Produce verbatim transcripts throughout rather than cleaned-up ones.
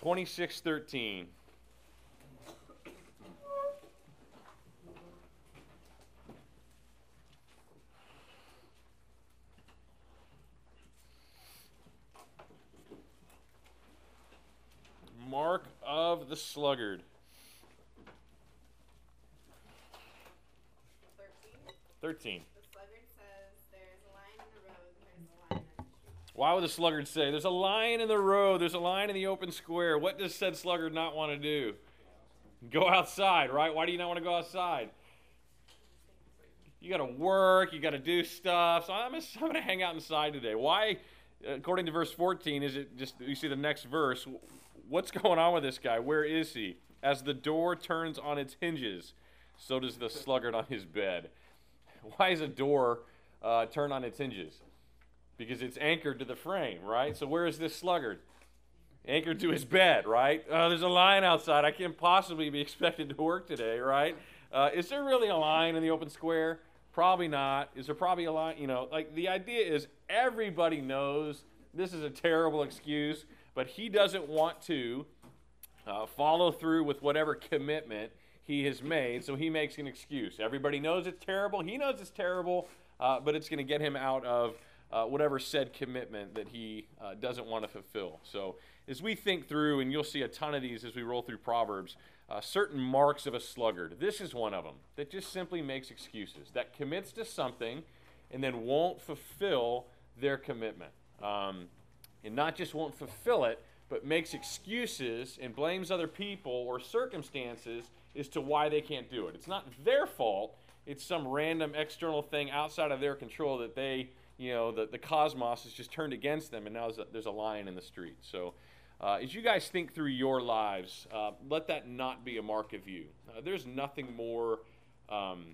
twenty-six thirteen. Mark of the sluggard. thirteen. The sluggard says, there's a lion in the road, there's a lion in the street. Why would the sluggard say, there's a lion in the road, there's a lion in the open square? What does said sluggard not want to do? Go outside, right? Why do you not want to go outside? You got to work, you got to do stuff. So I'm just, I'm going to hang out inside today. Why, according to verse fourteen, is it just, you see the next verse, what's going on with this guy? Where is he? As the door turns on its hinges, so does the sluggard on his bed. Why is a door uh, turned on its hinges? Because it's anchored to the frame, right? So where is this sluggard? Anchored to his bed, right? Uh, there's a lion outside. I can't possibly be expected to work today, right? Uh, is there really a lion in the open square? Probably not. Is there probably a lion? You know, like the idea is everybody knows this is a terrible excuse, but he doesn't want to uh, follow through with whatever commitment he has made, so he makes an excuse. Everybody knows it's terrible. He knows it's terrible, uh, but it's going to get him out of uh, whatever said commitment that he uh, doesn't want to fulfill. So as we think through, and you'll see a ton of these as we roll through Proverbs, uh, certain marks of a sluggard. This is one of them that just simply makes excuses, that commits to something and then won't fulfill their commitment. Um, and not just won't fulfill it, but makes excuses and blames other people or circumstances as to why they can't do it. It's not their fault. It's some random external thing outside of their control that they, you know, the, the cosmos has just turned against them, and now there's a, there's a lion in the street. So uh, as you guys think through your lives, uh, let that not be a mark of you. Uh, there's nothing more, um,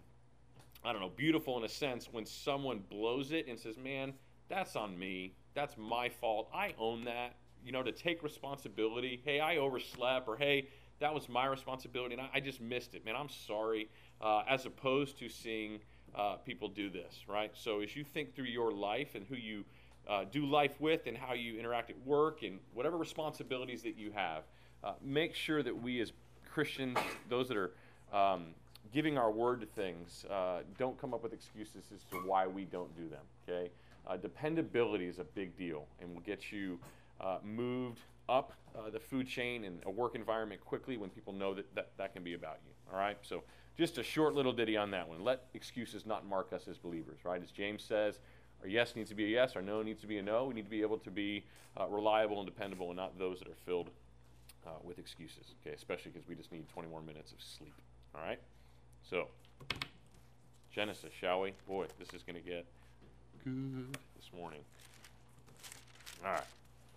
I don't know, beautiful in a sense when someone blows it and says, man, that's on me. That's my fault. I own that. You know, to take responsibility. Hey, I overslept, or hey, that was my responsibility, and I, I just missed it. Man, I'm sorry, uh, as opposed to seeing uh, people do this, right? So as you think through your life and who you uh, do life with and how you interact at work and whatever responsibilities that you have, uh, make sure that we as Christians, those that are um, giving our word to things, uh, don't come up with excuses as to why we don't do them, okay? Uh, dependability is a big deal, and will get you uh, moved up uh, the food chain and a work environment quickly when people know that, that that can be about you, all right? So just a short little ditty on that one. Let excuses not mark us as believers, right? As James says, our yes needs to be a yes, our no needs to be a no. We need to be able to be uh, reliable and dependable and not those that are filled uh, with excuses, okay? Especially because we just need twenty more minutes of sleep, all right? So, Genesis, shall we? Boy, this is going to get good this morning. All right.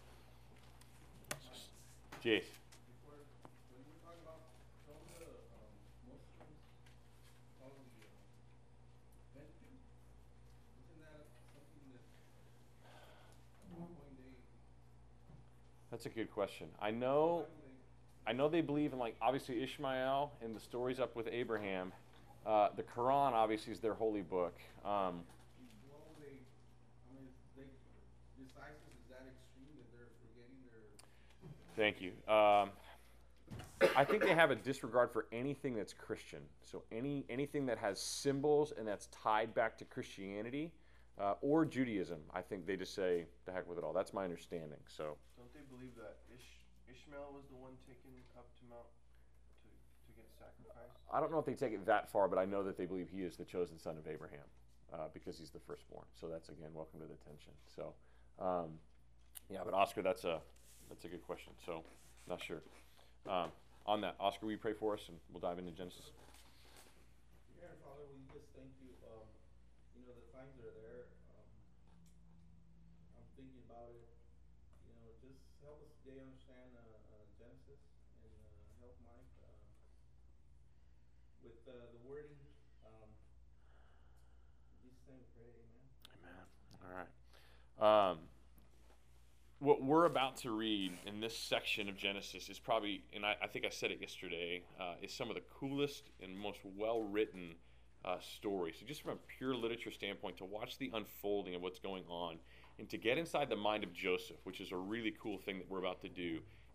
Jace. Before, when you talk about some of the um, Muslims calling the uh, venue, isn't that something that at one point they? That's a good question. I know, I know they believe in, like, obviously Ishmael and the stories up with Abraham. Uh, the Quran obviously is their holy book. Um, Well, they, I mean, they, this ISIS is that extreme that they're forgetting their. Thank you. Um, I think they have a disregard for anything that's Christian. So any anything that has symbols and that's tied back to Christianity uh, or Judaism, I think they just say, the heck with it all. That's my understanding. So Don't they believe that Ish- Ishmael was the one taken up to Mount to, to get sacrificed? I don't know if they take it that far, but I know that they believe he is the chosen son of Abraham uh, because he's the firstborn. So that's, again, welcome to the attention. So, um, yeah, but Oscar, that's a that's a good question. So, not sure. Um, on that, Oscar, will you pray for us, and we'll dive into Genesis? Yeah, Father, we just thank you. Um, you know, the times are there. Um, I'm thinking about it. You know, just help us today understand uh, uh, Genesis and uh, help Mike uh, with uh, the wording. Um, in Jesus' name we pray, amen. Amen. All right. Um, what we're about to read in this section of Genesis is probably, and I, I think I said it yesterday, uh, is some of the coolest and most well-written uh, stories. So just from a pure literature standpoint, to watch the unfolding of what's going on and to get inside the mind of Joseph, which is a really cool thing that we're about to do,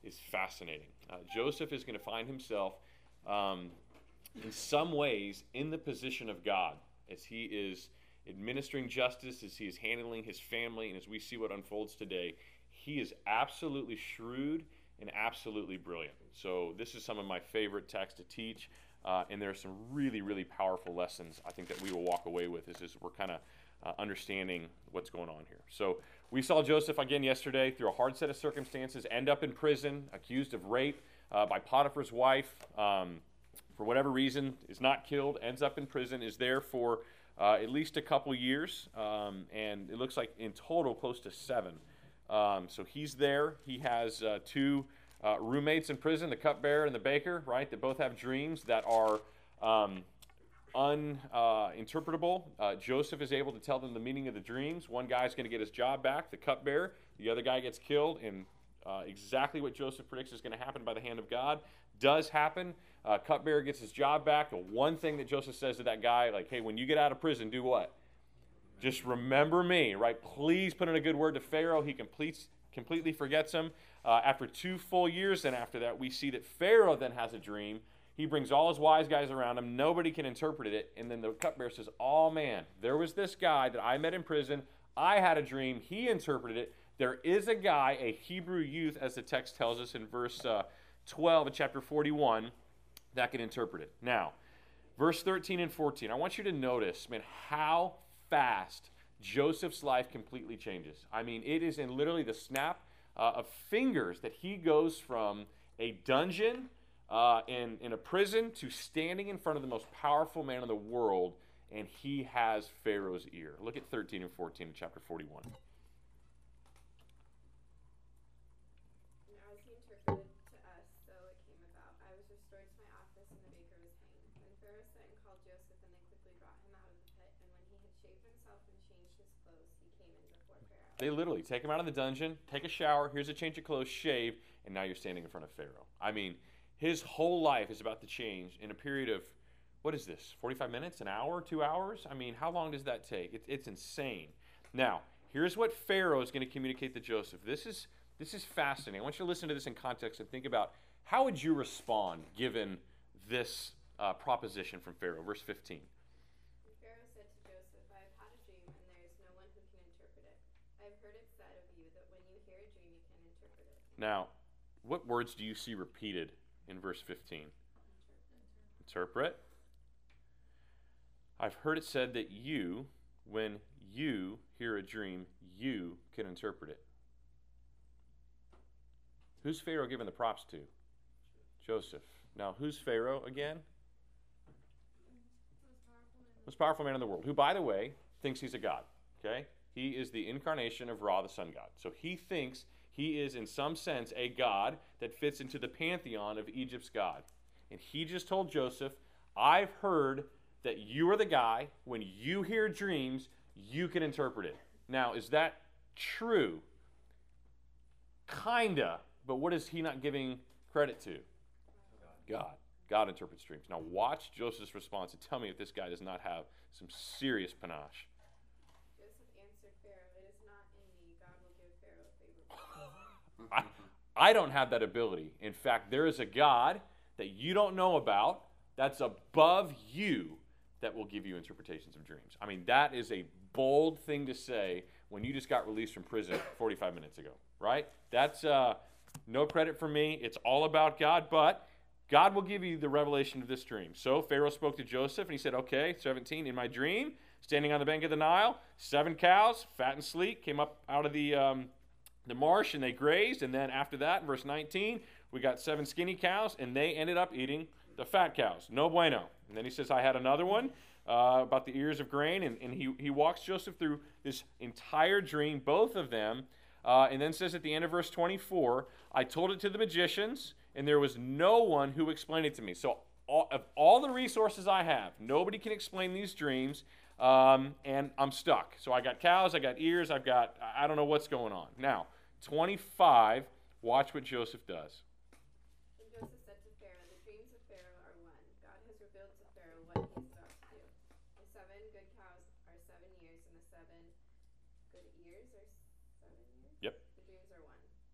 is fascinating. Uh, Joseph is going to find himself um, in some ways in the position of God as he is administering justice, as he is handling his family, and as we see what unfolds today. He is absolutely shrewd and absolutely brilliant. So this is some of my favorite texts to teach, uh, and there are some really, really powerful lessons I think that we will walk away with as, as we're kind of uh, understanding what's going on here. So we saw Joseph again yesterday through a hard set of circumstances, end up in prison, accused of rape uh, by Potiphar's wife. Um, for whatever reason, is not killed, ends up in prison, is there for uh, at least a couple years, um, and it looks like in total close to seven. Um, so he's there. He has uh, two uh, roommates in prison, the cupbearer and the baker, right, that both have dreams that are um, uninterpretable. Uh, Joseph is able to tell them the meaning of the dreams. One guy's going to get his job back, the cupbearer. The other guy gets killed, and uh, exactly what Joseph predicts is going to happen by the hand of God does happen. Uh, cupbearer gets his job back. The one thing that Joseph says to that guy, like, hey, when you get out of prison, do what? Just remember me, right? Please put in a good word to Pharaoh. He completes, completely forgets him. Uh, after two full years, then after that, we see that Pharaoh then has a dream. He brings all his wise guys around him. Nobody can interpret it. And then the cupbearer says, oh, man, there was this guy that I met in prison. I had a dream. He interpreted it. There is a guy, a Hebrew youth, as the text tells us in verse uh, twelve of chapter forty-one, that can interpret it. Now, verse thirteen and fourteen, I want you to notice, man, how fast Joseph's life completely changes. I mean, it is in literally the snap uh, of fingers that he goes from a dungeon uh, in, in a prison to standing in front of the most powerful man in the world, and he has Pharaoh's ear. Look at thirteen and fourteen of chapter forty-one. Now as he interpreted to us, so it came about. I was restored to my office, and the baker was hanged. Then Pharaoh sent and called Joseph, and they quickly brought him out of the pit. And when he had shaved himself and changed his clothes, he came in before Pharaoh. They literally take him out of the dungeon, take a shower, here's a change of clothes, shave, and now you're standing in front of Pharaoh. I mean, his whole life is about to change in a period of, what is this, forty-five minutes, an hour, two hours? I mean, how long does that take? It, it's insane. Now, here's what Pharaoh is going to communicate to Joseph. This is, this is fascinating. I want you to listen to this in context and think about how would you respond given this uh, proposition from Pharaoh. Verse fifteen. And Pharaoh said to Joseph, I have had a dream, and there is no one who can interpret it. I have heard it said of you that when you hear a dream, you can interpret it. Now, what words do you see repeated in verse fifteen? Interpret. I've heard it said that you, when you hear a dream, you can interpret it. Who's Pharaoh giving the props to? Joseph. Now, who's Pharaoh again? Most powerful man in the world, who, by the way, thinks he's a god. Okay? He is the incarnation of Ra, the sun god. So he thinks he is, in some sense, a god that fits into the pantheon of Egypt's god. And he just told Joseph, I've heard that you are the guy, when you hear dreams, you can interpret it. Now, is that true? Kinda, but what is he not giving credit to? God. God interprets dreams. Now watch Joseph's response and tell me if this guy does not have some serious panache. Joseph answered Pharaoh, it is not in me. God will give Pharaoh favor. I, I don't have that ability. In fact, there is a God that you don't know about that's above you that will give you interpretations of dreams. I mean, that is a bold thing to say when you just got released from prison forty-five minutes ago, right? That's uh, no credit for me. It's all about God, but God will give you the revelation of this dream. So Pharaoh spoke to Joseph, and he said, okay, seventeen, in my dream, standing on the bank of the Nile, seven cows, fat and sleek, came up out of the, um, the marsh, and they grazed. And then after that, in verse nineteen, we got seven skinny cows, and they ended up eating the fat cows. No bueno. And then he says, I had another one uh, about the ears of grain, and, and he, he walks Joseph through this entire dream, both of them, uh, and then says at the end of verse twenty-four, I told it to the magicians, and there was no one who explained it to me. So all, of all the resources I have, nobody can explain these dreams, um, and I'm stuck. So I got cows, I got ears, I've got, I don't know what's going on. Now, twenty-five, watch what Joseph does. Then Joseph said to Pharaoh, the dreams of Pharaoh are one. God has revealed to Pharaoh what he is about to do. The seven good cows are seven years, and the seven good ears are seven years? Yep. The dreams are one.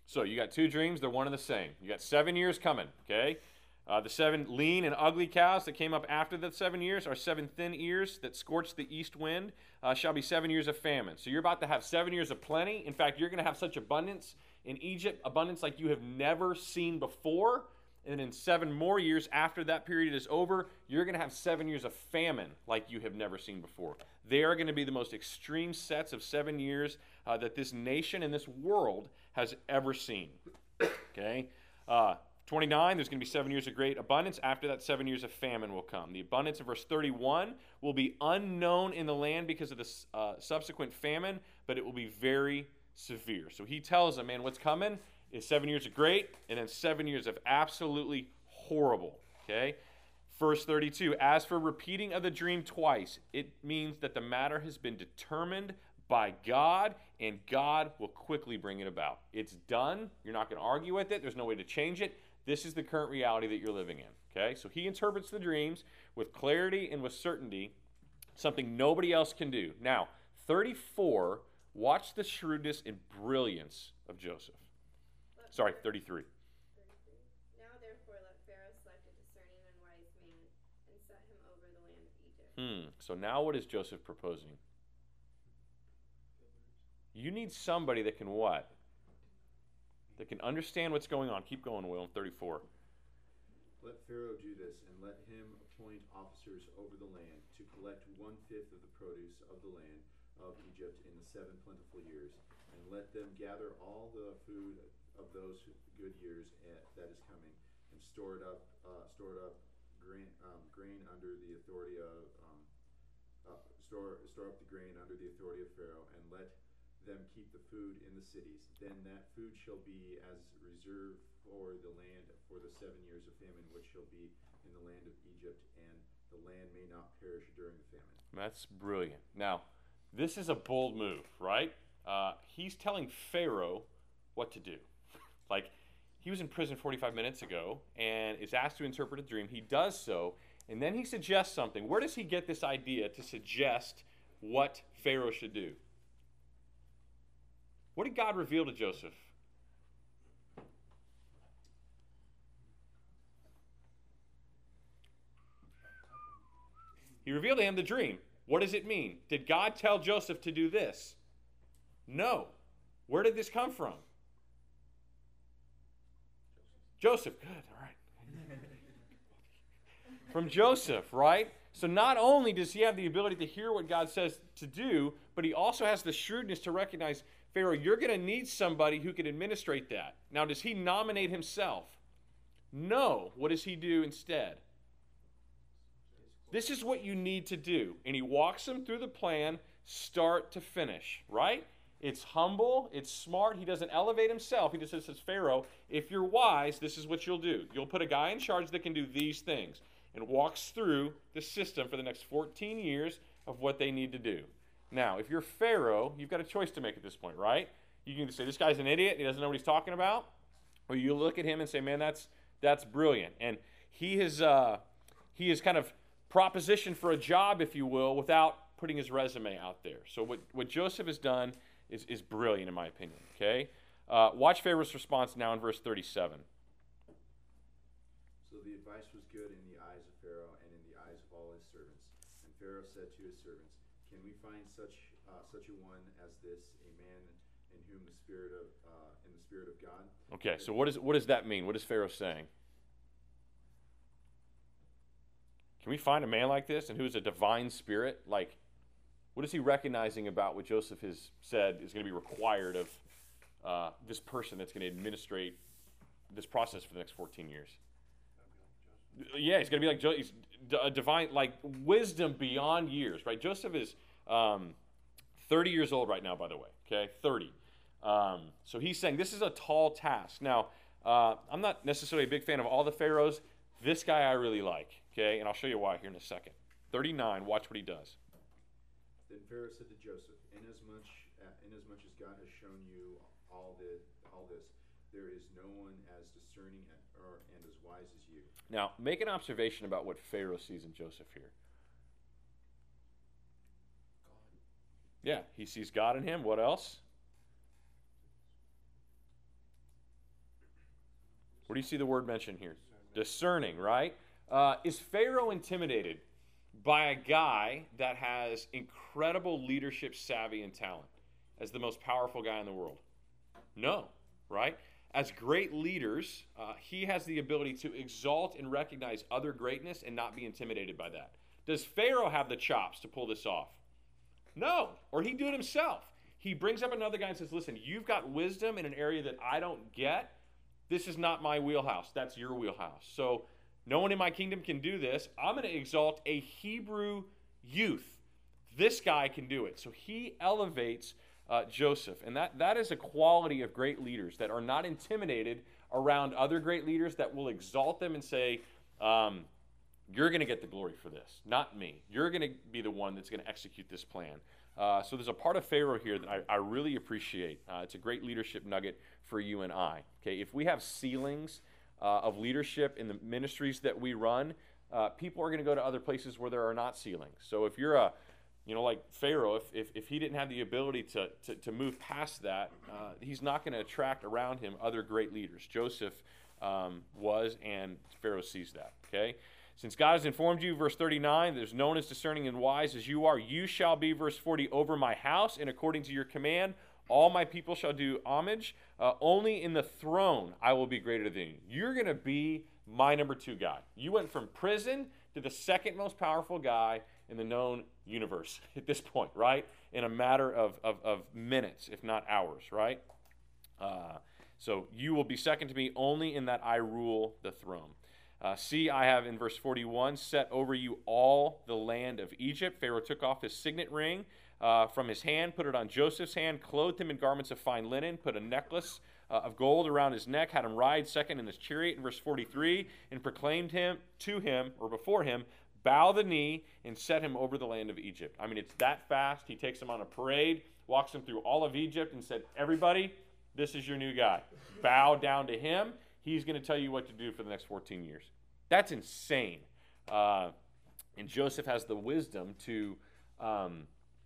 So you got two dreams. They're one and the same. You got seven years coming, okay? Uh, the seven lean and ugly cows that came up after the seven years are seven thin ears that scorched the east wind, uh, shall be seven years of famine. So you're about to have seven years of plenty. In fact, you're going to have such abundance in Egypt, abundance like you have never seen before. And in seven more years after that period is over, you're going to have seven years of famine like you have never seen before. They are going to be the most extreme sets of seven years uh, that this nation and this world has ever seen. Okay? Uh, twenty-nine, there's going to be seven years of great abundance. After that, seven years of famine will come. The abundance of verse thirty-one will be unknown in the land because of the uh, subsequent famine, but it will be very severe. So he tells them, man, what's coming is seven years of great and then seven years of absolutely horrible. Okay? Verse thirty-two, as for repeating of the dream twice, it means that the matter has been determined by God, and God will quickly bring it about. It's done. You're not going to argue with it. There's no way to change it. This is the current reality that you're living in. Okay? So he interprets the dreams with clarity and with certainty, something nobody else can do. Now, thirty-four, watch the shrewdness and brilliance of Joseph. Sorry, thirty-three. thirty-three. Now therefore let Pharaoh select a discerning and wise man, and set him over the land of Egypt. Hmm. So now what is Joseph proposing? You need somebody that can what? That can understand what's going on. Keep going, Will. thirty-four. Let Pharaoh do this, and let him appoint officers over the land to collect one-fifth of the produce of the land of Egypt in the seven plentiful years, and let them gather all the food of those good years that is coming, and store it up, uh, store it up grain, um, grain under the authority of, um, uh, store store up the grain under the authority of Pharaoh, and let them keep the food in the cities. Then that food shall be as reserve for the land for the seven years of famine, which shall be in the land of Egypt, and the land may not perish during the famine. That's brilliant. Now, this is a bold move, right? Uh, he's telling Pharaoh what to do. Like, he was in prison forty-five minutes ago and is asked to interpret a dream. He does so, and then he suggests something. Where does he get this idea to suggest what Pharaoh should do? What did God reveal to Joseph? He revealed to him the dream. What does it mean? Did God tell Joseph to do this? No. Where did this come from? Joseph. Good, all right. From Joseph, right? So not only does he have the ability to hear what God says to do, but he also has the shrewdness to recognize, Pharaoh, you're going to need somebody who can administrate that. Now, does he nominate himself? No. What does he do instead? This is what you need to do. And he walks him through the plan, start to finish, right? It's humble, it's smart. He doesn't elevate himself. He just says, Pharaoh, if you're wise, this is what you'll do. You'll put a guy in charge that can do these things, and walks through the system for the next fourteen years of what they need to do. Now, if you're Pharaoh, you've got a choice to make at this point, right? You can either say, this guy's an idiot, he doesn't know what he's talking about, or you look at him and say, man, that's that's brilliant. And he has, uh, he has kind of propositioned for a job, if you will, without putting his resume out there. So what, what Joseph has done is, is brilliant, in my opinion, okay? Uh, watch Pharaoh's response now in verse thirty-seven. So the advice was good in the eyes of Pharaoh and in the eyes of all his servants. And Pharaoh said to his servants, can we find such uh, such a one as this, a man in whom the spirit of uh, in the spirit of God? Okay, so what, is, what does that mean? What is Pharaoh saying? Can we find a man like this and who is a divine spirit? Like, what is he recognizing about what Joseph has said is going to be required of uh, this person that's going to administrate this process for the next fourteen years? Yeah, he's going to be like Joseph. He's a divine, like wisdom beyond years, right? Joseph is um, thirty years old right now, by the way, okay? thirty. Um, so he's saying this is a tall task. Now, uh, I'm not necessarily a big fan of all the pharaohs. This guy I really like, okay? And I'll show you why here in a second. thirty-nine, watch what he does. Then Pharaoh said to Joseph, inasmuch, uh, inasmuch as God has shown you all, the, all this, there is no one as discerning and, or, and as wise as you. Now, make an observation about what Pharaoh sees in Joseph here. Yeah, he sees God in him. What else? do you see the word mentioned here? Discerning, right? Uh, is Pharaoh intimidated by a guy that has incredible leadership savvy and talent as the most powerful guy in the world? No, right? As great leaders, uh, he has the ability to exalt and recognize other greatness and not be intimidated by that. Does Pharaoh have the chops to pull this off? No, or he'd do it himself. He brings up another guy and says, listen, you've got wisdom in an area that I don't get. This is not my wheelhouse. That's your wheelhouse. So no one in my kingdom can do this. I'm going to exalt a Hebrew youth. This guy can do it. So he elevates uh, Joseph. And that, that is a quality of great leaders that are not intimidated around other great leaders, that will exalt them and say, um, you're going to get the glory for this, not me. You're going to be the one that's going to execute this plan. Uh, so there's a part of Pharaoh here that I, I really appreciate. Uh, it's a great leadership nugget for you and I. Okay, if we have ceilings uh, of leadership in the ministries that we run, uh, people are going to go to other places where there are not ceilings. So if you're a, you know, like Pharaoh, if if, if he didn't have the ability to to, to move past that, uh, he's not going to attract around him other great leaders. Joseph um, was, and Pharaoh sees that. Okay. Since God has informed you, verse thirty-nine, there's known as discerning and wise as you are, you shall be, verse forty, over my house, and according to your command, all my people shall do homage. Uh, only in the throne I will be greater than you. You're going to be my number two guy. You went from prison to the second most powerful guy in the known universe at this point, right? In a matter of, of, of minutes, if not hours, right? Uh, so you will be second to me only in that I rule the throne. Uh, see, I have in verse forty-one set over you all the land of Egypt. Pharaoh took off his signet ring uh, from his hand, put it on Joseph's hand, clothed him in garments of fine linen, put a necklace uh, of gold around his neck, had him ride second in his chariot in verse forty-three, and proclaimed him to him, or before him, bow the knee and set him over the land of Egypt. I mean, it's that fast. He takes him on a parade, walks him through all of Egypt and said, everybody, this is your new guy. Bow down to him. He's going to tell you what to do for the next fourteen years. That's insane. Uh, and Joseph has the wisdom to um,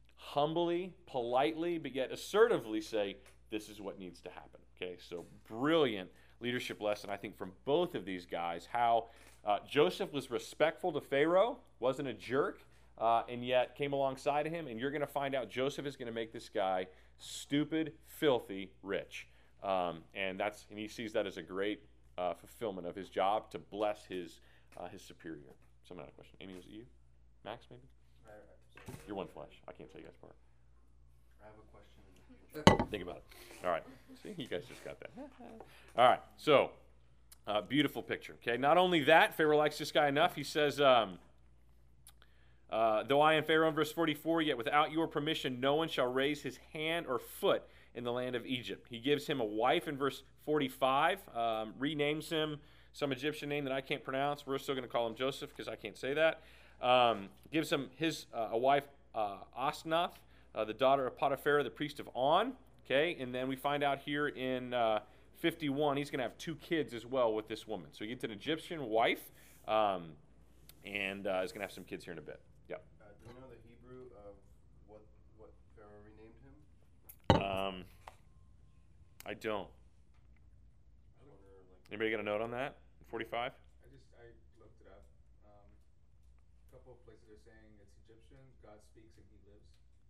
humbly, politely, but yet assertively say, this is what needs to happen. Okay, so brilliant leadership lesson, I think, from both of these guys, how uh, Joseph was respectful to Pharaoh, wasn't a jerk, uh, and yet came alongside of him, and you're going to find out Joseph is going to make this guy stupid, filthy, rich. Um, and that's and he sees that as a great uh, fulfillment of his job to bless his uh, his superior. Someone had a question. Amy, was it you? Max, maybe? I, I, You're one flesh. I can't tell you guys apart. I have a question in the future. Think about it. All right. See, you guys just got that. All right. So, uh, beautiful picture. Okay. Not only that, Pharaoh likes this guy enough. He says, um, uh, though I am Pharaoh in verse forty-four, yet without your permission, no one shall raise his hand or foot in the land of Egypt. He gives him a wife in verse forty-five, um, renames him some Egyptian name that I can't pronounce. We're still going to call him Joseph because I can't say that. Um, gives him his uh, a wife, uh, Osnath, uh, the daughter of Potiphar, the priest of On. Okay, and then we find out here in uh, fifty-one, he's going to have two kids as well with this woman. So he gets an Egyptian wife, um, and uh, he's going to have some kids here in a bit. Yep. Uh, do you know the Hebrew of what what Pharaoh renamed him? Um, I don't. I wonder, like, Anybody got a note on that? forty-five? I just I looked it up. Um, a couple of places are saying it's Egyptian. God speaks and He lives.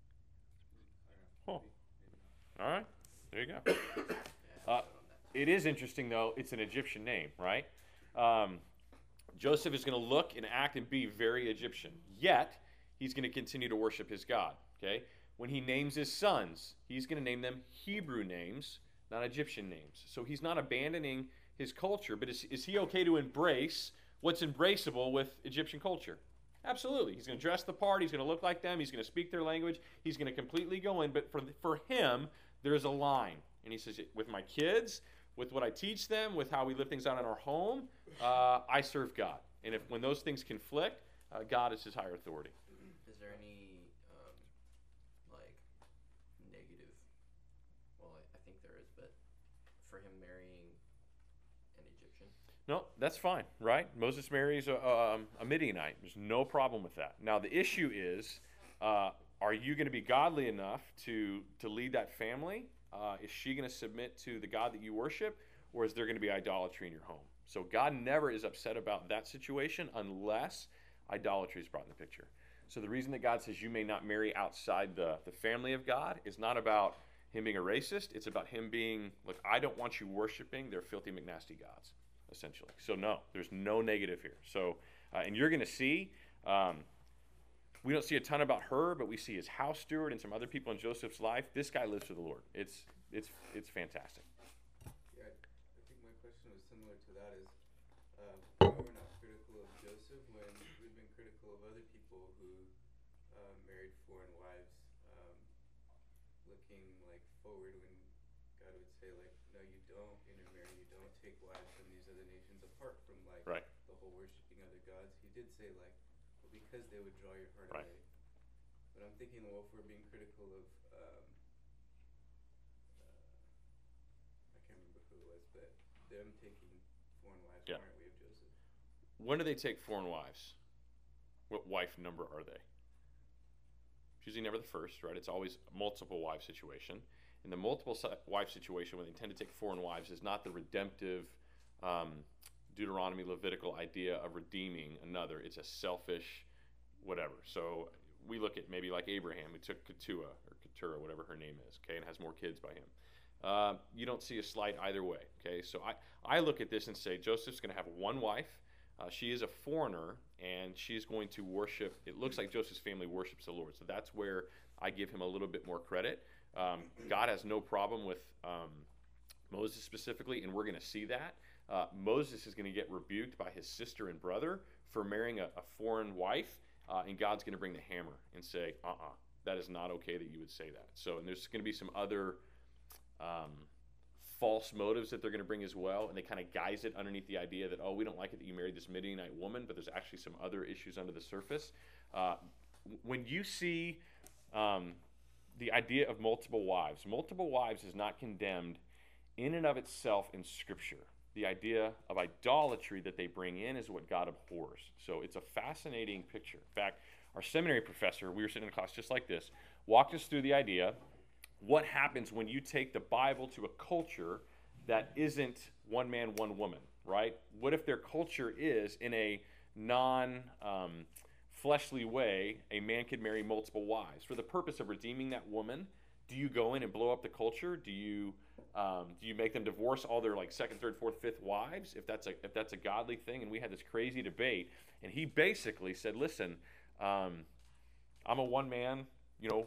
I don't know. Huh. Maybe, maybe not. All right. There you go. Uh, it is interesting, though. It's an Egyptian name, right? Um, Joseph is going to look and act and be very Egyptian. Yet, he's going to continue to worship his God, okay? When he names his sons, he's going to name them Hebrew names, not Egyptian names. So he's not abandoning his culture, but is, is he okay to embrace what's embraceable with Egyptian culture? Absolutely. He's going to dress the part. He's going to look like them. He's going to speak their language. He's going to completely go in. But for, for him, there's a line. And he says, with my kids, with what I teach them, with how we live things out in our home, uh, I serve God. And if when those things conflict, uh, God is his higher authority. Is there any, um, like, negative, well, I, I think there is, but for him marrying an Egyptian? No, that's fine, right? Moses marries a, um, a Midianite. There's no problem with that. Now, the issue is, uh, are you going to be godly enough to, to lead that family? Uh, is she going to submit to the God that you worship? or is there going to be idolatry in your home? So God never is upset about that situation unless idolatry is brought in the picture. So the reason that God says you may not marry outside the, the family of God is not about him being a racist. It's about him being, look, I don't want you worshiping their filthy McNasty gods, essentially. So no, there's no negative here. So, uh, and you're going to see, um, we don't see a ton about her, but we see his house steward and some other people in Joseph's life. This guy lives for the Lord. It's it's it's fantastic. Yeah, I think my question was similar to that is, um, why we're not critical of Joseph when we've been critical of other people who uh, married foreign wives, um, looking like forward when God would say like, no, you don't intermarry, you don't take wives from these other nations apart from like Right. the whole worshiping other gods. He did say like, well, because they would draw your heart Right. away. But I'm thinking, well, if we're being critical of um, I can't remember who it was, but them taking foreign wives, Yeah. why aren't we of Joseph? When do they take foreign wives? What wife number are they? It's usually never the first, right? It's always a multiple wife situation. In the multiple si- wife situation, when they tend to take foreign wives, is not the redemptive um, Deuteronomy, Levitical idea of redeeming another. It's a selfish whatever. So we look at maybe like Abraham, who took Keturah, or Keturah, whatever her name is, okay, and has more kids by him. Uh, you don't see a slight either way, okay? So I, I look at this and say Joseph's going to have one wife. Uh, she is a foreigner, and she's going to worship. It looks like Joseph's family worships the Lord. So that's where I give him a little bit more credit. Um, God has no problem with um, Moses specifically, and we're going to see that. Uh, Moses is going to get rebuked by his sister and brother for marrying a, a foreign wife, uh, and God's going to bring the hammer and say, uh-uh, that is not okay that you would say that. So, and there's going to be some other um, false motives that they're going to bring as well, and they kind of guise it underneath the idea that, oh, we don't like it that you married this Midianite woman, but there's actually some other issues under the surface. Uh, when you see um, the idea of multiple wives, multiple wives is not condemned in and of itself in Scripture. The idea of idolatry that they bring in is what God abhors. So it's a fascinating picture. In fact, our seminary professor, we were sitting in a class just like this, walked us through the idea, what happens when you take the Bible to a culture that isn't one man, one woman, right? What if their culture is in a non um, fleshly way, a man could marry multiple wives? For the purpose of redeeming that woman, do you go in and blow up the culture? Do you um, do you make them divorce all their like second, third, fourth, fifth wives if that's a if that's a godly thing? And we had this crazy debate, and he basically said, "Listen, um, I'm a one man, you know,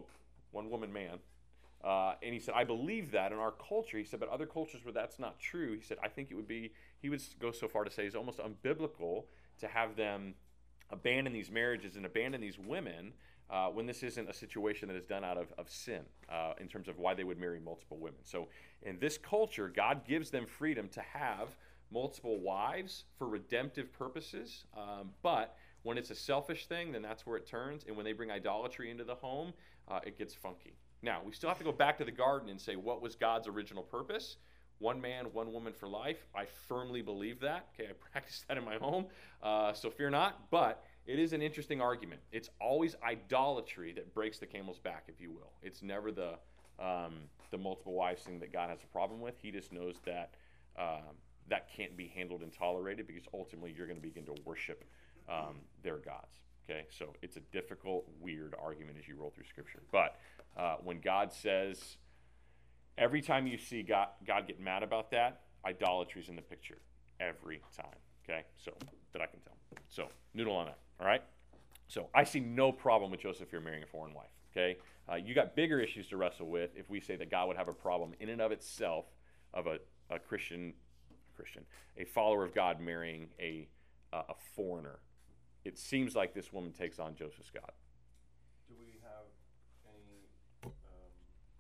one woman man." Uh, and he said, I believe that in our culture. He said, but other cultures where that's not true, he said, I think it would be, he would go so far to say it's almost unbiblical to have them abandon these marriages and abandon these women uh, when this isn't a situation that is done out of, of sin uh, in terms of why they would marry multiple women. So in this culture, God gives them freedom to have multiple wives for redemptive purposes, um, but when it's a selfish thing, then that's where it turns, and when they bring idolatry into the home, uh, it gets funky. Now, we still have to go back to the garden and say, what was God's original purpose? One man, one woman for life. I firmly believe that. Okay, I practice that in my home, uh, so fear not. But it is an interesting argument. It's always idolatry that breaks the camel's back, if you will. It's never the um, the multiple wives thing that God has a problem with. He just knows that um, that can't be handled and tolerated because ultimately you're going to begin to worship um, their gods. Okay, so it's a difficult, weird argument as you roll through Scripture. But uh, when God says, every time you see God, God get mad about that, idolatry's in the picture. Every time. Okay, so that I can tell. So, noodle on that. All right? So, I see no problem with Joseph here marrying a foreign wife. Okay? Uh, you got bigger issues to wrestle with if we say that God would have a problem in and of itself of a, a Christian, Christian, a follower of God marrying a, uh, a foreigner. It seems like this woman takes on Joseph's God. Do we have any um,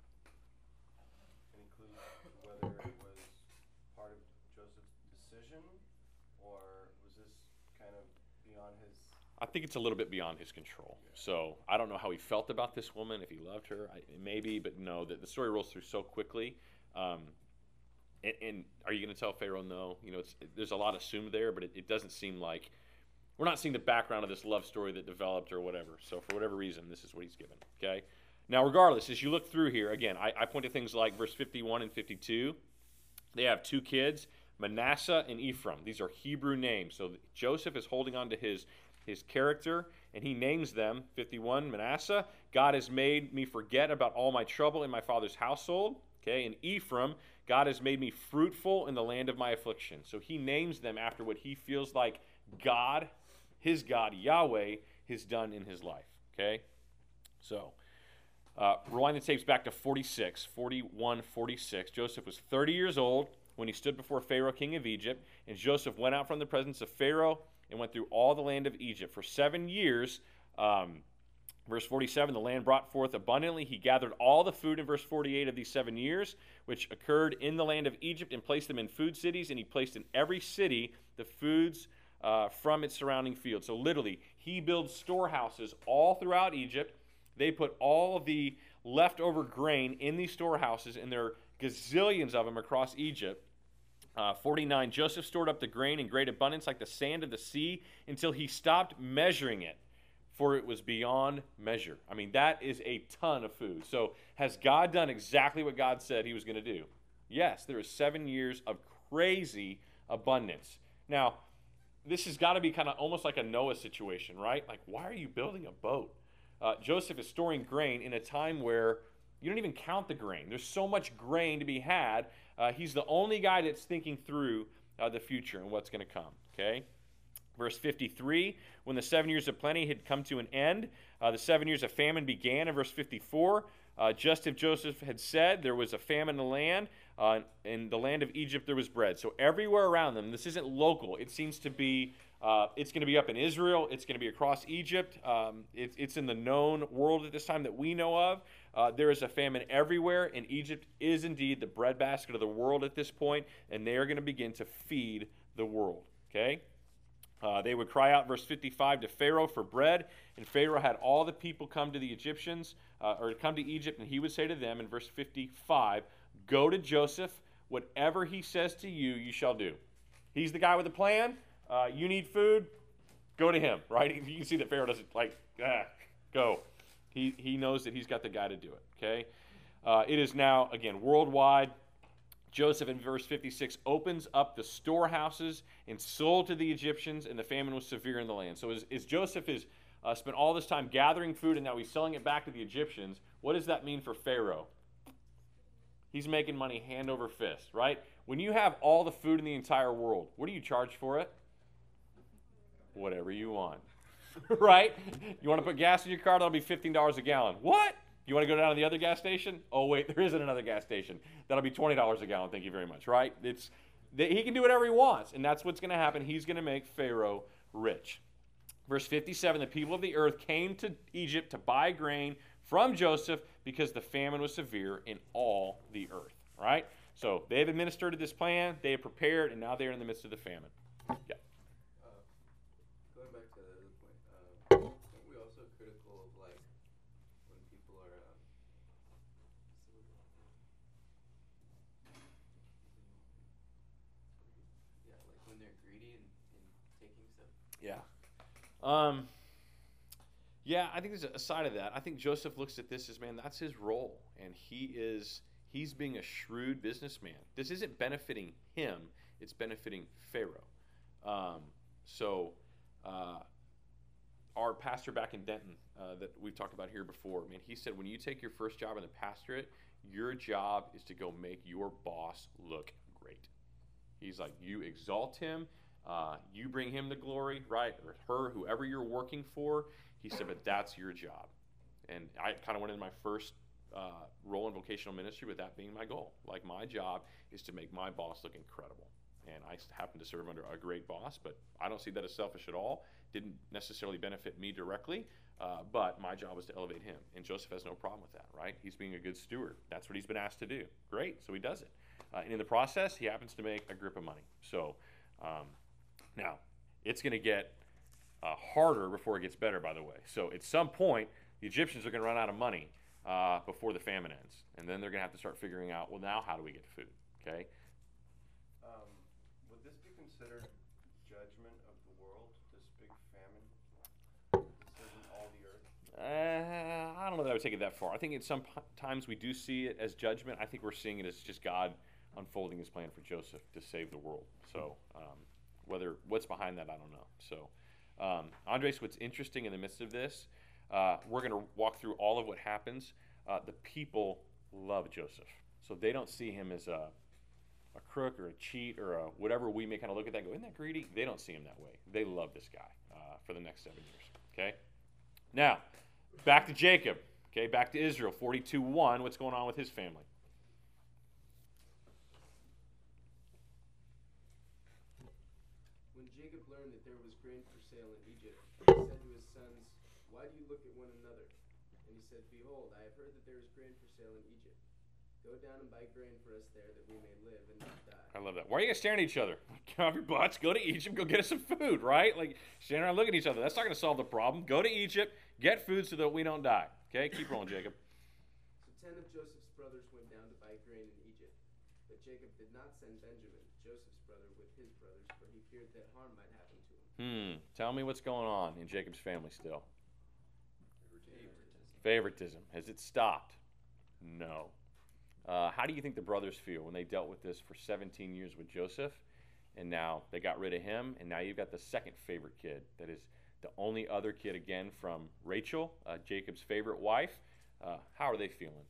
any clue whether it was part of Joseph's decision, or was this kind of beyond his? I think it's a little bit beyond his control. So I don't know how he felt about this woman, if he loved her, I, maybe, but no, the, the story rolls through so quickly. Um, and, and are you going to tell Pharaoh no? You know, it's, it, there's a lot assumed there, but it, it doesn't seem like, we're not seeing the background of this love story that developed or whatever. So for whatever reason, this is what he's given, okay? Now, regardless, as you look through here, again, I, I point to things like verse fifty-one and fifty-two. They have two kids, Manasseh and Ephraim. These are Hebrew names. So Joseph is holding on to his, his character, and he names them. fifty-one, Manasseh, God has made me forget about all my trouble in my father's household. Okay, and Ephraim, God has made me fruitful in the land of my affliction. So he names them after what he feels like God, his God, Yahweh, has done in his life. Okay, so uh, rewind the tapes back to forty-six, forty-one, forty-six. Joseph was thirty years old when he stood before Pharaoh, king of Egypt, and Joseph went out from the presence of Pharaoh and went through all the land of Egypt. For seven years, um, verse forty-seven, the land brought forth abundantly. He gathered all the food in verse forty-eight of these seven years, which occurred in the land of Egypt, and placed them in food cities, and he placed in every city the foods uh, from its surrounding fields. So literally, he builds storehouses all throughout Egypt. They put all the leftover grain in these storehouses, and there are gazillions of them across Egypt. Uh, forty-nine, Joseph stored up the grain in great abundance like the sand of the sea until he stopped measuring it, for it was beyond measure. I mean, that is a ton of food. So has God done exactly what God said he was going to do? Yes, there is seven years of crazy abundance. Now, this has got to be kind of almost like a Noah situation, right? Like, why are you building a boat? Uh, Joseph is storing grain in a time where you don't even count the grain. There's so much grain to be had. Uh, he's the only guy that's thinking through uh, the future and what's going to come, okay? Verse fifty-three, when the seven years of plenty had come to an end, uh, the seven years of famine began. In verse fifty-four, uh, just as Joseph had said, there was a famine in the land. Uh, in the land of Egypt, there was bread. So everywhere around them, this isn't local. It seems to be, uh, it's going to be up in Israel. It's going to be across Egypt. Um, it, it's in the known world at this time that we know of. Uh, there is a famine everywhere, and Egypt is indeed the breadbasket of the world at this point, and they are going to begin to feed the world, okay? Uh, they would cry out, verse fifty-five, to Pharaoh for bread, and Pharaoh had all the people come to the Egyptians, uh, or come to Egypt, and he would say to them in verse fifty-five, go to Joseph, whatever he says to you, you shall do. He's the guy with the plan. Uh, you need food, go to him, right? You can see that Pharaoh doesn't like, ah, go. He, he knows that he's got the guy to do it, okay? Uh, it is now, again, worldwide. Joseph, in verse fifty-six, opens up the storehouses and sold to the Egyptians, and the famine was severe in the land. So as, as Joseph has uh, spent all this time gathering food, and now he's selling it back to the Egyptians, what does that mean for Pharaoh? He's making money hand over fist, right? When you have all the food in the entire world, what do you charge for it? Whatever you want, right? You want to put gas in your car, that'll be fifteen dollars a gallon. What? You want to go down to the other gas station? Oh, wait, there isn't another gas station. That'll be twenty dollars a gallon, thank you very much, right? It's He can do whatever he wants, and that's what's going to happen. He's going to make Pharaoh rich. Verse fifty-seven, the people of the earth came to Egypt to buy grain from Joseph because the famine was severe in all the earth, right? So they've administered this plan, they have prepared, and now they're in the midst of the famine. Yeah. Uh, going back to the other point, uh, aren't we also critical of like when people are, um, yeah, like when they're greedy and, and taking stuff? Yeah. Um, yeah, I think there's a side of that. I think Joseph looks at this as, man, that's his role. And he is, he's being a shrewd businessman. This isn't benefiting him, it's benefiting Pharaoh. Um, so, uh, our pastor back in Denton uh, that we've talked about here before, man, he said when you take your first job in the pastorate, your job is to go make your boss look great. He's like, you exalt him. Uh, you bring him the glory, right? Or her, whoever you're working for. He said, but that's your job. And I kind of went into my first uh, role in vocational ministry with that being my goal. Like, my job is to make my boss look incredible. And I happen to serve under a great boss, but I don't see that as selfish at all. Didn't necessarily benefit me directly, uh, but my job was to elevate him. And Joseph has no problem with that, right? He's being a good steward. That's what he's been asked to do. Great, so he does it. Uh, and in the process, he happens to make a grip of money. So, um, now, it's going to get uh, harder before it gets better, by the way. So at some point, the Egyptians are going to run out of money uh, before the famine ends. And then they're going to have to start figuring out, well, now how do we get food? Okay? Um, would this be considered judgment of the world, this big famine? This isn't all the earth? Uh, I don't know that I would take it that far. I think at some p- times we do see it as judgment. I think we're seeing it as just God unfolding his plan for Joseph to save the world. So um, whether what's behind that, I don't know. So um, Andres, what's interesting in the midst of this, uh, we're going to walk through all of what happens. Uh, the people love Joseph. So they don't see him as a, a crook or a cheat or a whatever we may kind of look at that and go, isn't that greedy? They don't see him that way. They love this guy uh, for the next seven years. Okay? Now, back to Jacob. Okay, back to Israel, forty-two one. What's going on with his family? When Jacob learned that there was grain for sale in Egypt, he said to his sons, "Why do you look at one another?" And he said, "Behold, I have heard that there is grain for sale in Egypt. Go down and buy grain for us there, that we may live and not die." I love that. Why are you guys staring at each other? Get off your butts, go to Egypt, go get us some food, right? Like, standing around looking at each other. That's not going to solve the problem. Go to Egypt, get food so that we don't die. Okay, keep rolling, Jacob. So ten of Joseph's brothers went down to buy grain in Egypt. But Jacob did not send Benjamin, Joseph's brother, with his brothers, for he feared that harm might happen to him. Hmm. Tell me what's going on in Jacob's family still. Favoritism. Favoritism. Has it stopped? No. Uh, how do you think the brothers feel when they dealt with this for seventeen years with Joseph, and now they got rid of him, and now you've got the second favorite kid that is the only other kid again from Rachel, uh, Jacob's favorite wife? Uh, how are they feeling?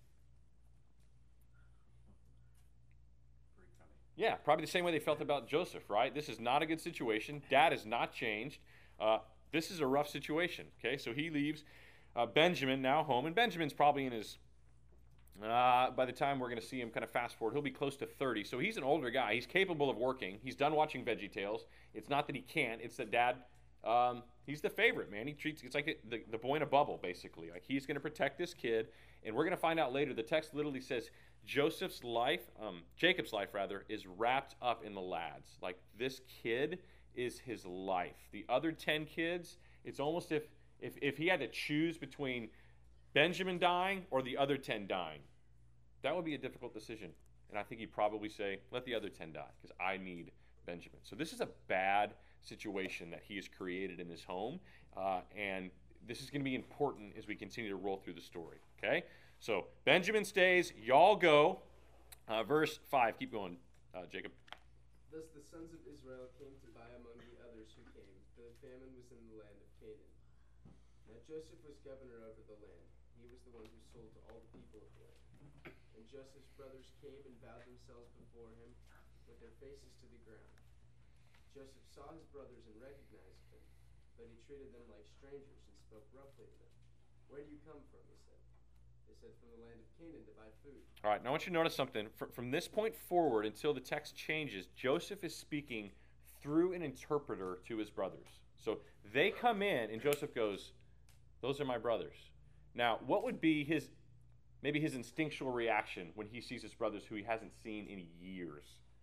Pretty funny. Yeah, probably the same way they felt about Joseph, right? This is not a good situation. Dad has not changed. Uh, this is a rough situation, okay? So he leaves uh, Benjamin now home, and Benjamin's probably in his, uh, by the time we're going to see him kind of fast forward, he'll be close to thirty. So he's an older guy. He's capable of working. He's done watching VeggieTales. It's not that he can't. It's that Dad, um, he's the favorite, man. He treats, it's like it, the, the boy in a bubble, basically. Like, he's going to protect this kid, and we're going to find out later. The text literally says Joseph's life, um, Jacob's life, rather, is wrapped up in the lads. Like, this kid is his life. The other ten kids, it's almost if, if, if he had to choose between Benjamin dying or the other ten dying, that would be a difficult decision. And I think he'd probably say, let the other ten die, because I need Benjamin. So this is a bad situation that he has created in his home, uh, and this is going to be important as we continue to roll through the story. Okay? So Benjamin stays, y'all go. Uh, verse five, keep going, uh, Jacob. Thus the sons of Israel came to buy among the others who came, for the famine was in the land of Canaan. Now Joseph was governor over the land. He was the one who sold to all the people of the land. And Joseph's brothers came and bowed themselves before him, with their faces to the ground. Joseph saw his brothers and recognized them, but he treated them like strangers and spoke roughly to them. "Where do you come from?" he said. They said, "From the land of Canaan to buy food." All right, now I want you to notice something. From, from this point forward until the text changes, Joseph is speaking through an interpreter to his brothers. So they come in, and Joseph goes, "Those are my brothers." Now, what would be his, maybe his instinctual reaction when he sees his brothers who he hasn't seen in years?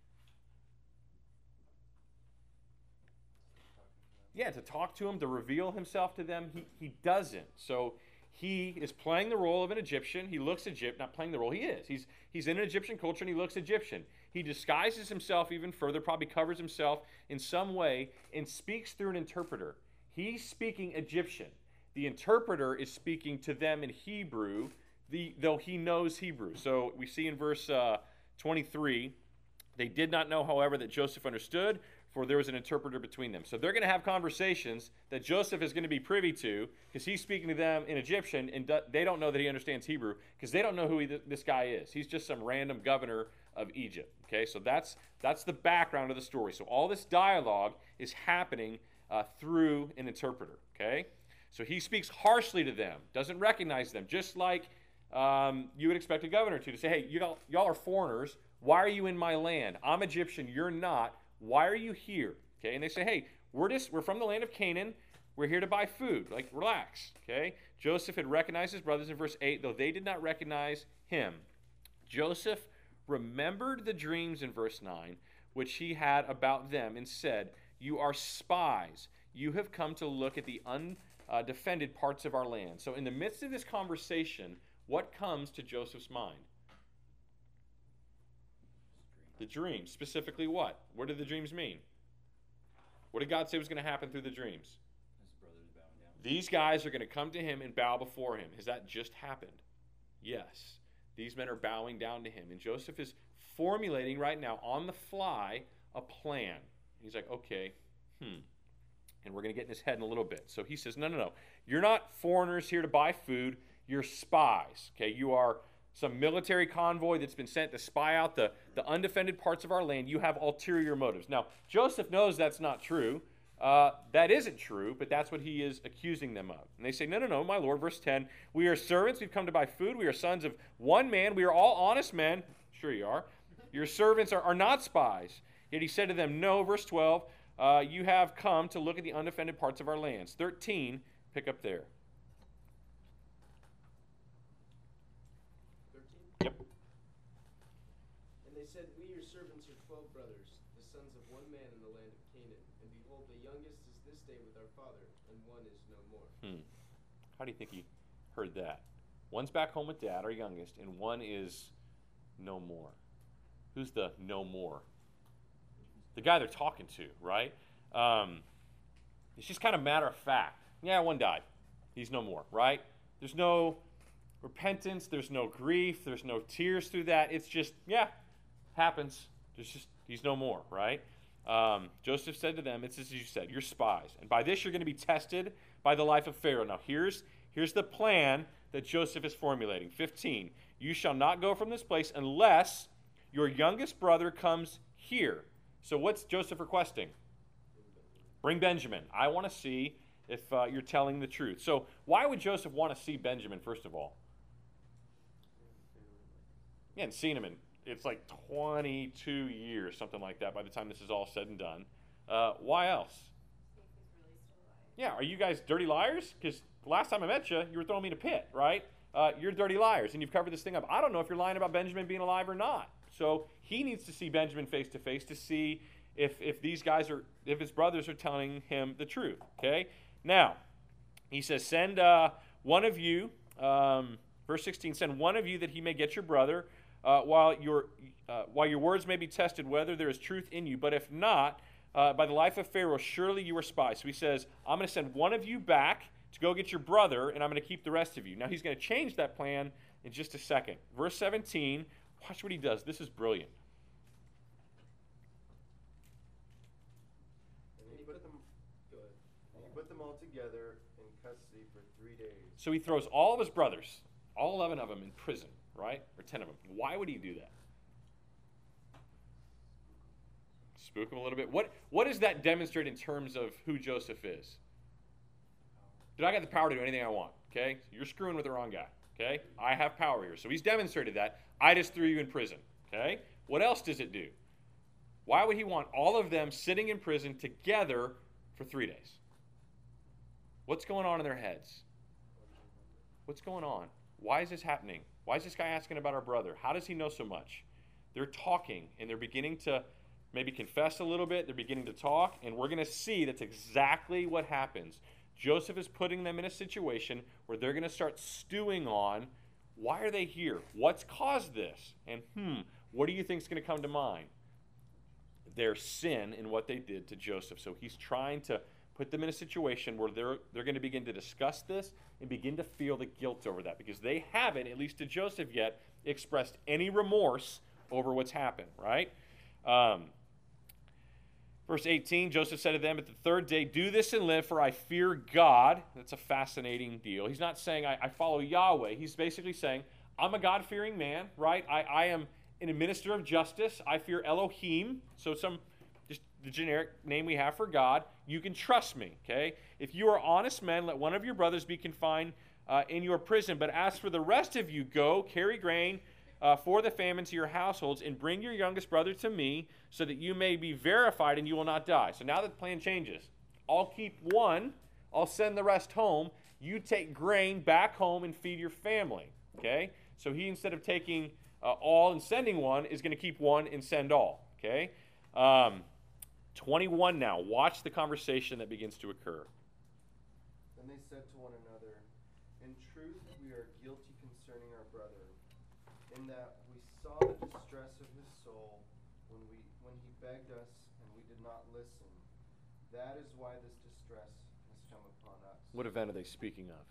Yeah, to talk to him, to reveal himself to them. He, he doesn't. So he is playing the role of an Egyptian. He looks Egypt, not playing the role, he is. He's, he's in an Egyptian culture and he looks Egyptian. He disguises himself even further, probably covers himself in some way, and speaks through an interpreter. He's speaking Egyptian. The interpreter is speaking to them in Hebrew, the, though he knows Hebrew. So we see in verse uh, twenty-three, they did not know, however, that Joseph understood, for there was an interpreter between them. So they're going to have conversations that Joseph is going to be privy to, because he's speaking to them in Egyptian, and do, they don't know that he understands Hebrew, because they don't know who he, this guy is. He's just some random governor of Egypt. Okay, so that's that's the background of the story. So all this dialogue is happening uh, through an interpreter. Okay, so he speaks harshly to them, doesn't recognize them, just like um, you would expect a governor to, to say, hey, y'all, y'all are foreigners. Why are you in my land? I'm Egyptian. You're not. Why are you here? Okay, and they say, hey, we're just we're from the land of Canaan. We're here to buy food. Like, relax. Okay, Joseph had recognized his brothers in verse eight, though they did not recognize him. Joseph remembered the dreams in verse nine, which he had about them, and said, you are spies. You have come to look at the undefended parts of our land. So in the midst of this conversation, what comes to Joseph's mind? The dreams. Specifically what? What did the dreams mean? What did God say was going to happen through the dreams? His brothers bowing down. These guys are going to come to him and bow before him. Has that just happened? Yes. These men are bowing down to him. And Joseph is formulating right now on the fly a plan. He's like, okay, hmm. And we're going to get in his head in a little bit. So he says, no, no, no. You're not foreigners here to buy food. You're spies. Okay, you are some military convoy that's been sent to spy out the, the undefended parts of our land. You have ulterior motives. Now, Joseph knows that's not true. Uh, that isn't true, but that's what he is accusing them of. And they say, no, no, no, my Lord. Verse ten, we are servants. We've come to buy food. We are sons of one man. We are all honest men. Sure you are. Your servants are, are not spies. Yet he said to them, no. Verse twelve, uh, you have come to look at the undefended parts of our lands. thirteen, pick up there. thirteen? Yep. And they said, we, your servants, are twelve brothers, the sons of one man in the land of Canaan. And behold, the youngest is this day with our father, and one is no more. Hmm. How do you think he heard that? One's back home with dad, our youngest, and one is no more. Who's the no more? The guy they're talking to, right? Um, it's just kind of matter of fact. Yeah, one died. He's no more, right? There's no repentance. There's no grief. There's no tears through that. It's just, yeah, happens. There's just, he's no more, right? Um, Joseph said to them, it's as you said, you're spies. And by this you're going to be tested by the life of Pharaoh. Now here's, here's the plan that Joseph is formulating. fifteen, you shall not go from this place unless your youngest brother comes here. So what's Joseph requesting? Bring Benjamin. I want to see if uh, you're telling the truth. So why would Joseph want to see Benjamin, first of all? He hadn't seen him in, it's like twenty-two years, something like that, by the time this is all said and done. Uh, why else? Yeah, are you guys dirty liars? Because last time I met you, you were throwing me in a pit, right? Uh, you're dirty liars, and you've covered this thing up. I don't know if you're lying about Benjamin being alive or not. So he needs to see Benjamin face to face to see if, if these guys are, if his brothers are telling him the truth, okay? Now, he says, send uh, one of you, um, verse sixteen, send one of you that he may get your brother, uh, while, your, uh, while your words may be tested, whether there is truth in you. But if not, uh, by the life of Pharaoh, surely you are spies. So he says, I'm going to send one of you back to go get your brother, and I'm going to keep the rest of you. Now, he's going to change that plan in just a second. Verse seventeen, watch what he does. This is brilliant. And he put them, go ahead. And he put them all together in custody for three days. So he throws all of his brothers, all eleven of them, in prison, right? Or ten of them. Why would he do that? Spook him a little bit. What, what does that demonstrate in terms of who Joseph is? Dude, I got the power to do anything I want, okay? You're screwing with the wrong guy, okay? I have power here. So he's demonstrated that. I just threw you in prison, okay? What else does it do? Why would he want all of them sitting in prison together for three days? What's going on in their heads? What's going on? Why is this happening? Why is this guy asking about our brother? How does he know so much? They're talking, and they're beginning to maybe confess a little bit. They're beginning to talk, and we're going to see that's exactly what happens. Joseph is putting them in a situation where they're going to start stewing on, why are they here? What's caused this? And hmm, what do you think is going to come to mind? Their sin in what they did to Joseph. So he's trying to put them in a situation where they're, they're going to begin to discuss this and begin to feel the guilt over that, because they haven't, at least to Joseph yet, expressed any remorse over what's happened, right? Um, Verse eighteen, Joseph said to them, at the third day, do this and live, for I fear God. That's a fascinating deal. He's not saying, I, I follow Yahweh. He's basically saying, I'm a God-fearing man, right? I, I am an minister of justice. I fear Elohim. So some, just the generic name we have for God. You can trust me, okay? If you are honest men, let one of your brothers be confined uh, in your prison. But as for the rest of you, go, carry grain Uh, for the famine to your households, and bring your youngest brother to me, so that you may be verified and you will not die. So now the plan changes. I'll keep one. I'll send the rest home. You take grain back home and feed your family. Okay? So he, instead of taking uh, all and sending one, is going to keep one and send all. Okay? Um, twenty-one now. Watch the conversation that begins to occur. Then they said to one another, in truth we are guilty concerning our brother, in that we saw the distress of his soul when we when he begged us, and we did not listen. That is why this distress has come upon us. What event are they speaking of?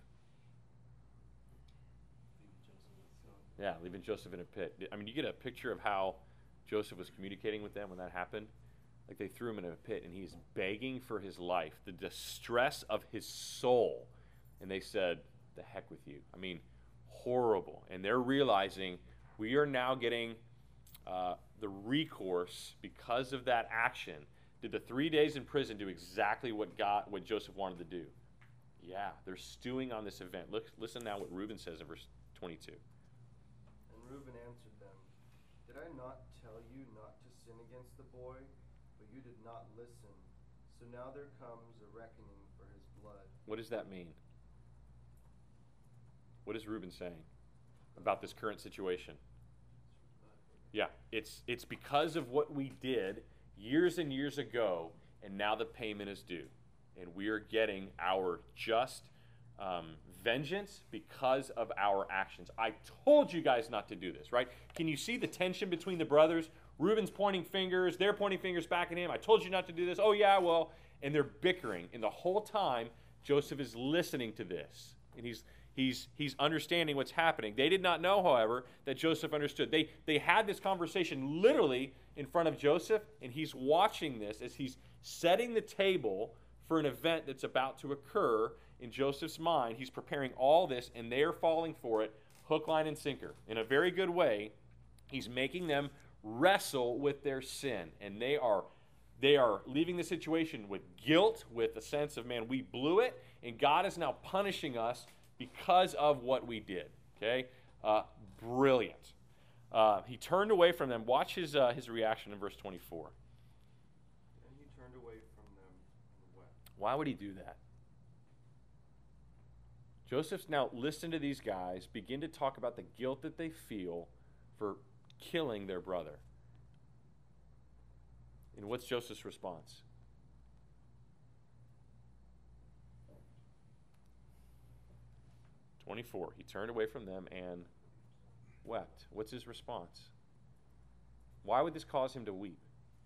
Yeah, leaving Joseph in a pit. I mean, you get a picture of how Joseph was communicating with them when that happened? Like they threw him in a pit and he's begging for his life, the distress of his soul. And they said, the heck with you. I mean, horrible. And they're realizing we are now getting uh, the recourse because of that action. Did the three days in prison do exactly what God, what Joseph wanted to do? Yeah, they're stewing on this event. Look, listen now what Reuben says in verse twenty-two. And Reuben answered them, Did I not tell you not to sin against the boy? But you did not listen. So now there comes a reckoning for his blood. What does that mean? What is Reuben saying about this current situation? Yeah, it's it's because of what we did years and years ago, and now the payment is due. And we are getting our just um, vengeance because of our actions. I told you guys not to do this, right? Can you see the tension between the brothers? Reuben's pointing fingers, they're pointing fingers back at him. I told you not to do this. Oh, yeah, well, and they're bickering. And the whole time, Joseph is listening to this. And he's He's, he's understanding what's happening. They did not know, however, that Joseph understood. They, they had this conversation literally in front of Joseph, and he's watching this as he's setting the table for an event that's about to occur in Joseph's mind. He's preparing all this, and they're falling for it, hook, line, and sinker. In a very good way, he's making them wrestle with their sin, and they are they are leaving the situation with guilt, with a sense of, man, we blew it, and God is now punishing us because of what we did. Okay? Uh, brilliant. Uh, he turned away from them. Watch his, uh, his reaction in verse twenty-four. And he turned away from them and wept. Why would he do that? Joseph's now listened to these guys begin to talk about the guilt that they feel for killing their brother. And what's Joseph's response? twenty-four. He turned away from them and wept. What's his response? Why would this cause him to weep?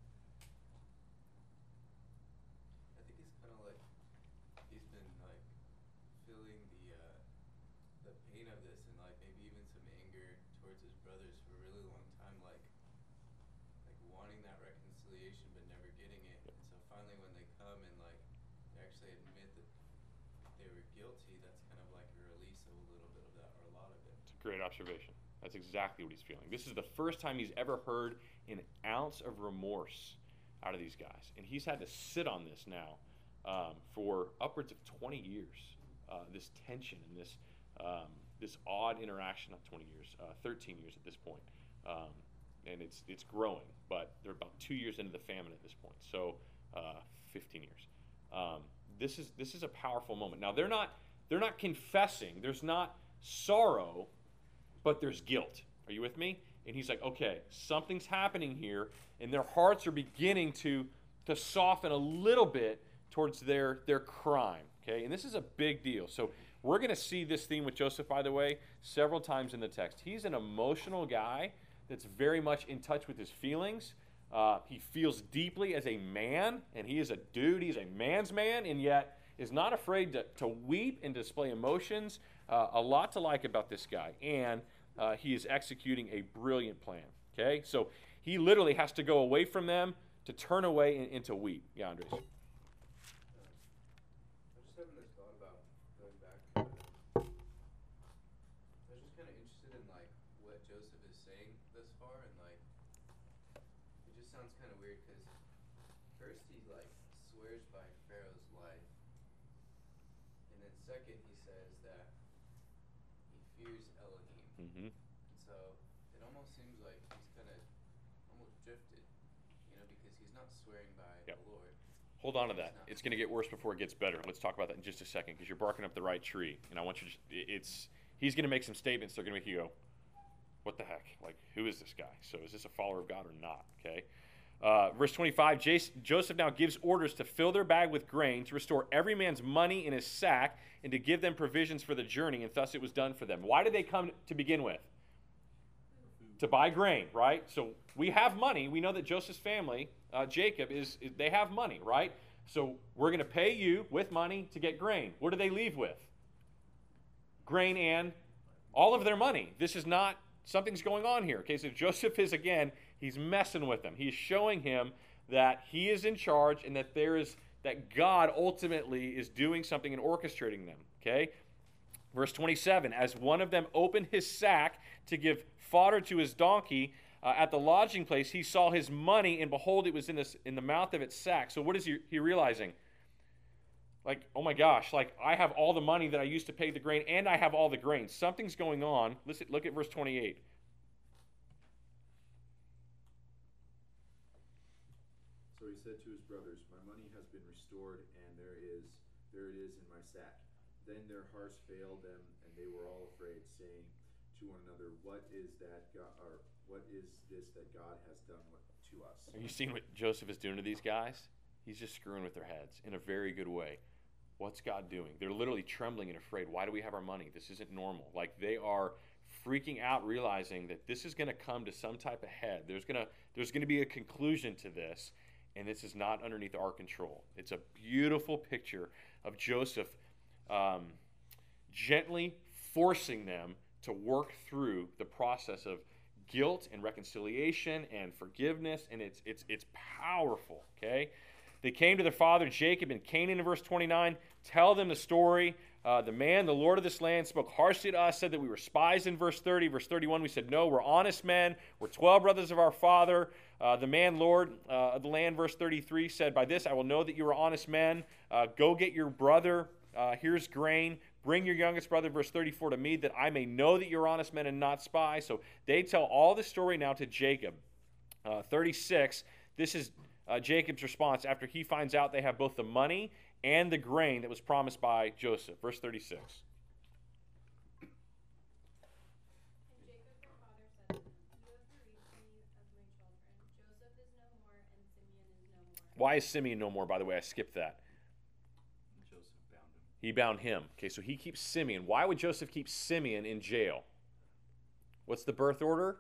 I think he's kind of like he's been like feeling the uh, the pain of this and like maybe even some anger towards his brothers for a really long time, like like wanting that reconciliation but never getting it. And so finally, when they come and like they actually admit that they were guilty, that's kind of like a release of a little bit of that or a lot of it. It's a great observation. That's exactly what he's feeling. This is the first time he's ever heard an ounce of remorse out of these guys. And he's had to sit on this now um, for upwards of twenty years. Uh, this tension and this um, this odd interaction, not twenty years, uh, thirteen years at this point. Um, and it's it's growing, but they're about two years into the famine at this point. So uh, fifteen years. Um, this is this is a powerful moment. Now they're not they're not confessing. There's not sorrow, but there's guilt. Are you with me? And he's like, okay, something's happening here, and their hearts are beginning to, to soften a little bit towards their, their crime. Okay, and this is a big deal. So we're going to see this theme with Joseph, by the way, several times in the text. He's an emotional guy that's very much in touch with his feelings. Uh, he feels deeply as a man, and he is a dude. He's a man's man, and yet is not afraid to, to weep and display emotions. Uh, a lot to like about this guy, and uh, he is executing a brilliant plan. Okay, so he literally has to go away from them to turn away and, and to weep. Yeah, Andres. I'm just having this thought about going back. I was just kind of interested in like what Joseph is saying thus far, and like it just sounds kind of weird because first he like swears by Pharaoh's life, and then second he says that he fears Elohim. Mm-hmm. And so it almost seems like he's kind of almost drifted, you know, because he's not swearing by Yep. the Lord. Hold on to that. It's going to get worse before it gets better. Let's talk about that in just a second because you're barking up the right tree. And I want you to, it's, he's going to make some statements that are going to make you go, what the heck? Like, who is this guy? So is this a follower of God or not? Okay. Uh, verse twenty-five, Jas- Joseph now gives orders to fill their bag with grain, to restore every man's money in his sack, and to give them provisions for the journey, and thus it was done for them. Why did they come to begin with? To buy grain, right? So we have money. We know that Joseph's family, uh, Jacob, is, is they have money, right? So we're going to pay you with money to get grain. What do they leave with? Grain and all of their money. This is not, something's going on here. Okay, so Joseph is, again, He's messing with him. He's showing him that he is in charge and that there is that God ultimately is doing something and orchestrating them. Okay? Verse twenty-seven, as one of them opened his sack to give fodder to his donkey uh, at the lodging place, he saw his money, and behold, it was in, this, in the mouth of its sack. So what is he, he realizing? Like, oh my gosh, like I have all the money that I used to pay the grain, and I have all the grain. Something's going on. Listen, look at verse twenty-eight. So he said to his brothers, my money has been restored, and there is there it is in my sack. Then their hearts failed them, and they were all afraid, saying to one another, what is that God, or what is this that God has done with, to us? Are you seeing what Joseph is doing to these guys? He's just screwing with their heads in a very good way. What's God doing? They're literally trembling and afraid. Why do we have our money? This isn't normal. Like they are freaking out, realizing that this is going to come to some type of head. There's going to there's going to be a conclusion to this, and this is not underneath our control. It's a beautiful picture of Joseph um, gently forcing them to work through the process of guilt and reconciliation and forgiveness, and it's it's it's powerful. Okay. They came to their father Jacob in Canaan in verse twenty-nine. Tell them the story. Uh, the man, the Lord of this land, spoke harshly to us, said that we were spies in verse thirty. Verse thirty-one, we said, no, we're honest men. We're twelve brothers of our father. Uh, the man, Lord uh, of the land, verse thirty-three, said, by this I will know that you are honest men. Uh, go get your brother. Uh, here's grain. Bring your youngest brother, verse thirty-four, to me, that I may know that you're honest men and not spies. So they tell all the story now to Jacob. Uh, thirty-six, this is Uh, Jacob's response after he finds out they have both the money and the grain that was promised by Joseph. Verse thirty-six. And Jacob their father said to them, you have bereaved me of my children. Joseph is no more, and Simeon is no more. Why is Simeon no more, by the way? I skipped that. Joseph bound him. He bound him. Okay, so he keeps Simeon. Why would Joseph keep Simeon in jail? What's the birth order?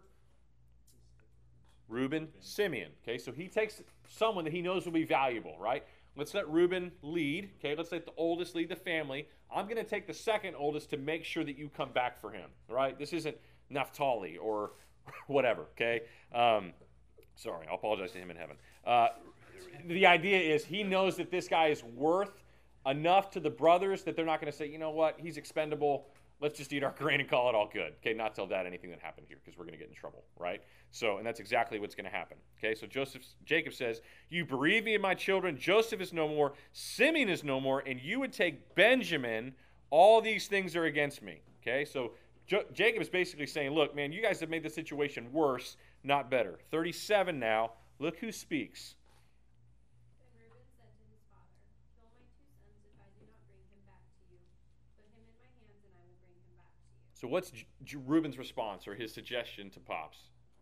Reuben, Simeon. Okay, so he takes someone that he knows will be valuable, right? Let's let Reuben lead. Okay, let's let the oldest lead the family. I'm going to take the second oldest to make sure that you come back for him, right? This isn't Naphtali or whatever, okay? Um, sorry, I'll apologize to him in heaven. Uh, the idea is he knows that this guy is worth enough to the brothers that they're not going to say, you know what, he's expendable. Let's just eat our grain and call it all good. Okay, not tell Dad anything that happened here because we're going to get in trouble, right? So, and that's exactly what's going to happen. Okay, so Joseph, Jacob says, you bereave me of my children. Joseph is no more. Simeon is no more. And you would take Benjamin. All these things are against me. Okay, so jo- Jacob is basically saying, look, man, you guys have made the situation worse, not better. thirty-seven now. Look who speaks. Then Reuben said to his father, kill my two sons if I do not bring him back to you. Put him in my hands, and I will bring him back to you. So what's J- J- Reuben's response or his suggestion to Pops?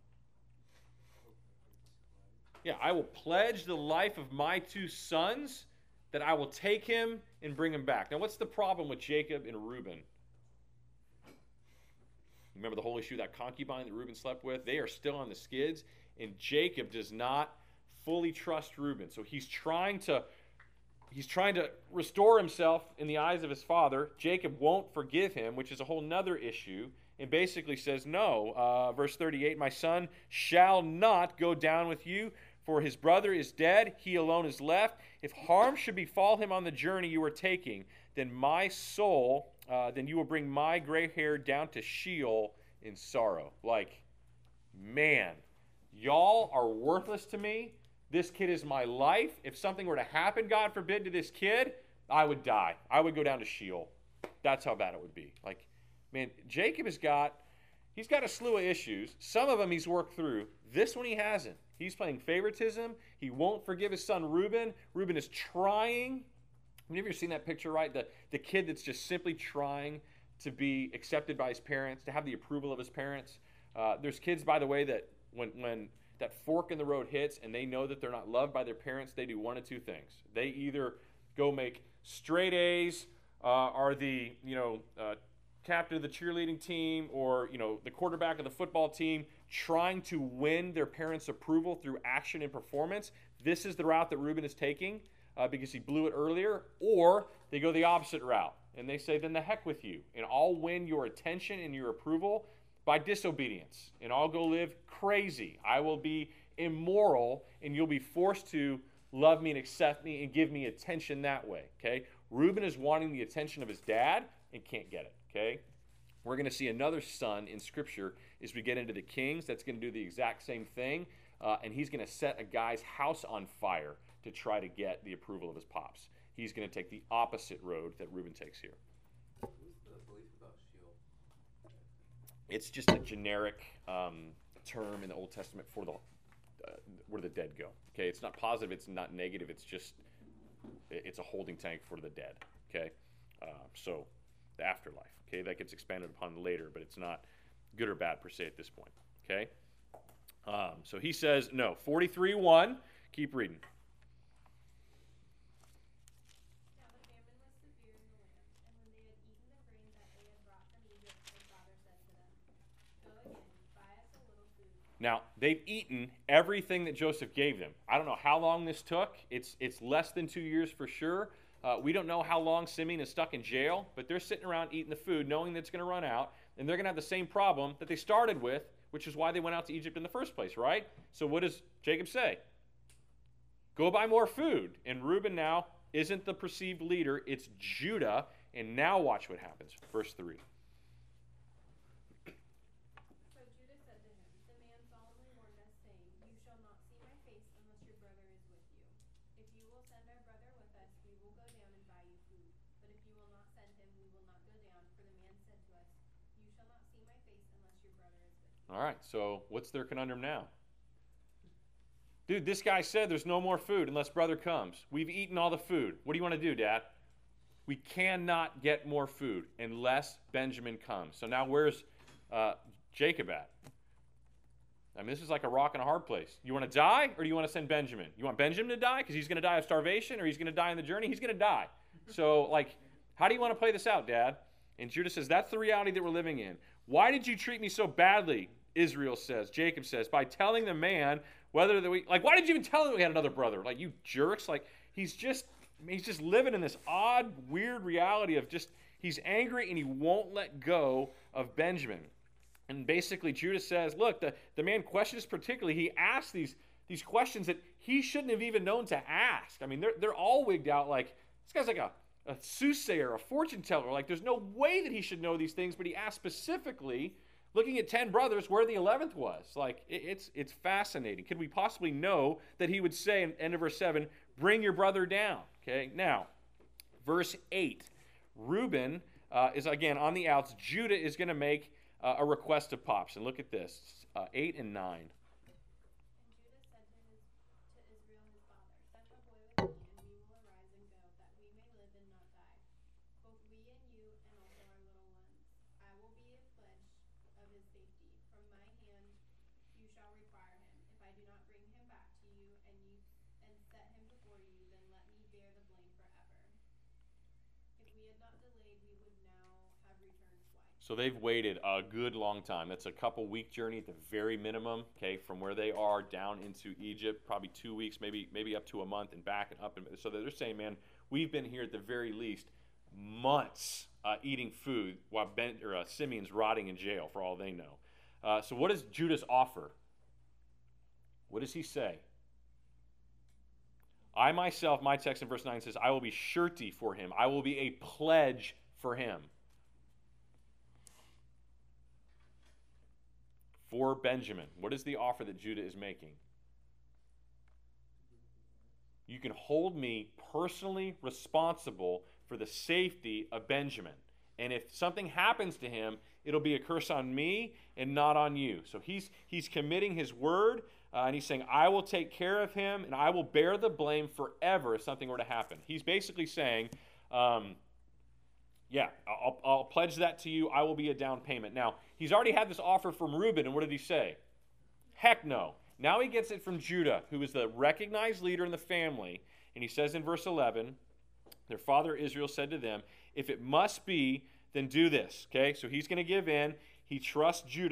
Yeah, I will pledge the life of my two sons that I will take him and bring him back. Now, what's the problem with Jacob and Reuben? Remember the whole issue, that concubine that Reuben slept with? They are still on the skids, and Jacob does not fully trust Reuben. So he's trying to he's trying to restore himself in the eyes of his father. Jacob won't forgive him, which is a whole nother issue, and basically says, no. Uh, verse thirty-eight, my son shall not go down with you, for his brother is dead, he alone is left. If harm should befall him on the journey you are taking, then my soul, uh, then you will bring my gray hair down to Sheol in sorrow. Like, man, y'all are worthless to me. This kid is my life. If something were to happen, God forbid, to this kid, I would die. I would go down to Sheol. That's how bad it would be. Like, man, Jacob has got, he's got a slew of issues. Some of them he's worked through. This one he hasn't. He's playing favoritism. He won't forgive his son Reuben. Reuben is trying. Have you ever seen that picture, right? The, the kid that's just simply trying to be accepted by his parents, to have the approval of his parents. Uh, there's kids, by the way, that when, when that fork in the road hits and they know that they're not loved by their parents, they do one of two things. They either go make straight A's, uh, are the, you know, uh, captain of the cheerleading team, or, you know, the quarterback of the football team, trying to win their parents' approval through action and performance. This is the route that Reuben is taking uh, because he blew it earlier. Or they go the opposite route and they say, then the heck with you, and I'll win your attention and your approval by disobedience, and I'll go live crazy. I will be immoral, and you'll be forced to love me and accept me and give me attention that way, okay? Reuben is wanting the attention of his dad and can't get it, okay? We're going to see another son in Scripture as we get into the Kings that's going to do the exact same thing, uh, and he's going to set a guy's house on fire to try to get the approval of his pops. He's going to take the opposite road that Reuben takes here. What's the belief about Sheol? It's just a generic um, term in the Old Testament for the uh, where the dead go. Okay, it's not positive, it's not negative. It's just it's a holding tank for the dead. Okay, uh, so the afterlife. Okay, that gets expanded upon later, but it's not good or bad per se at this point. Okay, um, so he says no. forty-three one. Keep reading. Now the famine was severe in the land, and when they had eaten the grain that they had brought from Egypt, their father said to them, "Go again, buy us a little food." Now, they've eaten everything that Joseph gave them. I don't know how long this took. It's it's less than two years for sure. Uh, we don't know how long Simeon is stuck in jail, but they're sitting around eating the food, knowing that it's going to run out, and they're going to have the same problem that they started with, which is why they went out to Egypt in the first place, right? So what does Jacob say? Go buy more food. And Reuben now isn't the perceived leader. It's Judah. And now watch what happens. Verse three. So Judah said to him, "The man solemnly warned us, saying, 'You shall not see my face unless your brother is with you. If you will send our brother with us, we will go down and buy you food. But if you will not send him, we will not go down. For the man said to us, you shall not see my face unless your brother is with you.'" All right, so what's their conundrum now? Dude, this guy said there's no more food unless brother comes. We've eaten all the food. What do you want to do, Dad? We cannot get more food unless Benjamin comes. So now where's uh, Jacob at? I mean, this is like a rock and a hard place. You want to die, or do you want to send Benjamin? You want Benjamin to die because he's going to die of starvation, or he's going to die in the journey? He's going to die. So, like, how do you want to play this out, Dad? And Judah says, that's the reality that we're living in. Why did you treat me so badly, Israel says, Jacob says, by telling the man whether that we, like, why did you even tell him we had another brother? Like, you jerks. Like, he's just, he's just living in this odd, weird reality of just, he's angry and he won't let go of Benjamin. And basically, Judah says, look, the, the man questions particularly, he asks these, these questions that he shouldn't have even known to ask. I mean, they're, they're all wigged out like, this guy's like a, a soothsayer, a fortune teller. Like, there's no way that he should know these things, but he asked specifically, looking at ten brothers, where the eleventh was. Like, it, it's it's fascinating. Could we possibly know that he would say, in end of verse seven, bring your brother down? Okay, now, verse eight. Reuben uh, is, again, on the outs. Judah is going to make uh, a request of pops. And look at this, uh, eight and nine. And Judah said to, his, to Israel his father, "Send a boy with me, and we will arise and go, that we may live and not die. Both we and you, and also our little ones. I will be a pledge of his safety. From my hand you shall require him. If I do not bring him back to you, and you and set him before you, then let me bear the blame forever. If we had not delayed, we would now have returned twice." So they've waited a good long time. That's a couple week journey at the very minimum, okay, from where they are down into Egypt, probably two weeks, maybe maybe up to a month and back and up. And so they're saying, man, we've been here at the very least months uh, eating food while ben, or, uh, Simeon's rotting in jail for all they know. Uh, so what does Judah's offer? What does he say? I myself, my text in verse nine says, I will be surety for him. I will be a pledge for him. For Benjamin. What is the offer that Judah is making? You can hold me personally responsible for the safety of Benjamin. And if something happens to him, it'll be a curse on me and not on you. So he's he's committing his word, uh, and he's saying, I will take care of him, and I will bear the blame forever if something were to happen. He's basically saying, um, yeah, I'll, I'll pledge that to you. I will be a down payment. Now, he's already had this offer from Reuben, and what did he say? Heck no. Now he gets it from Judah, who is the recognized leader in the family, and he says in verse eleven, their father Israel said to them, if it must be, then do this. Okay, so he's going to give in. He trusts Judah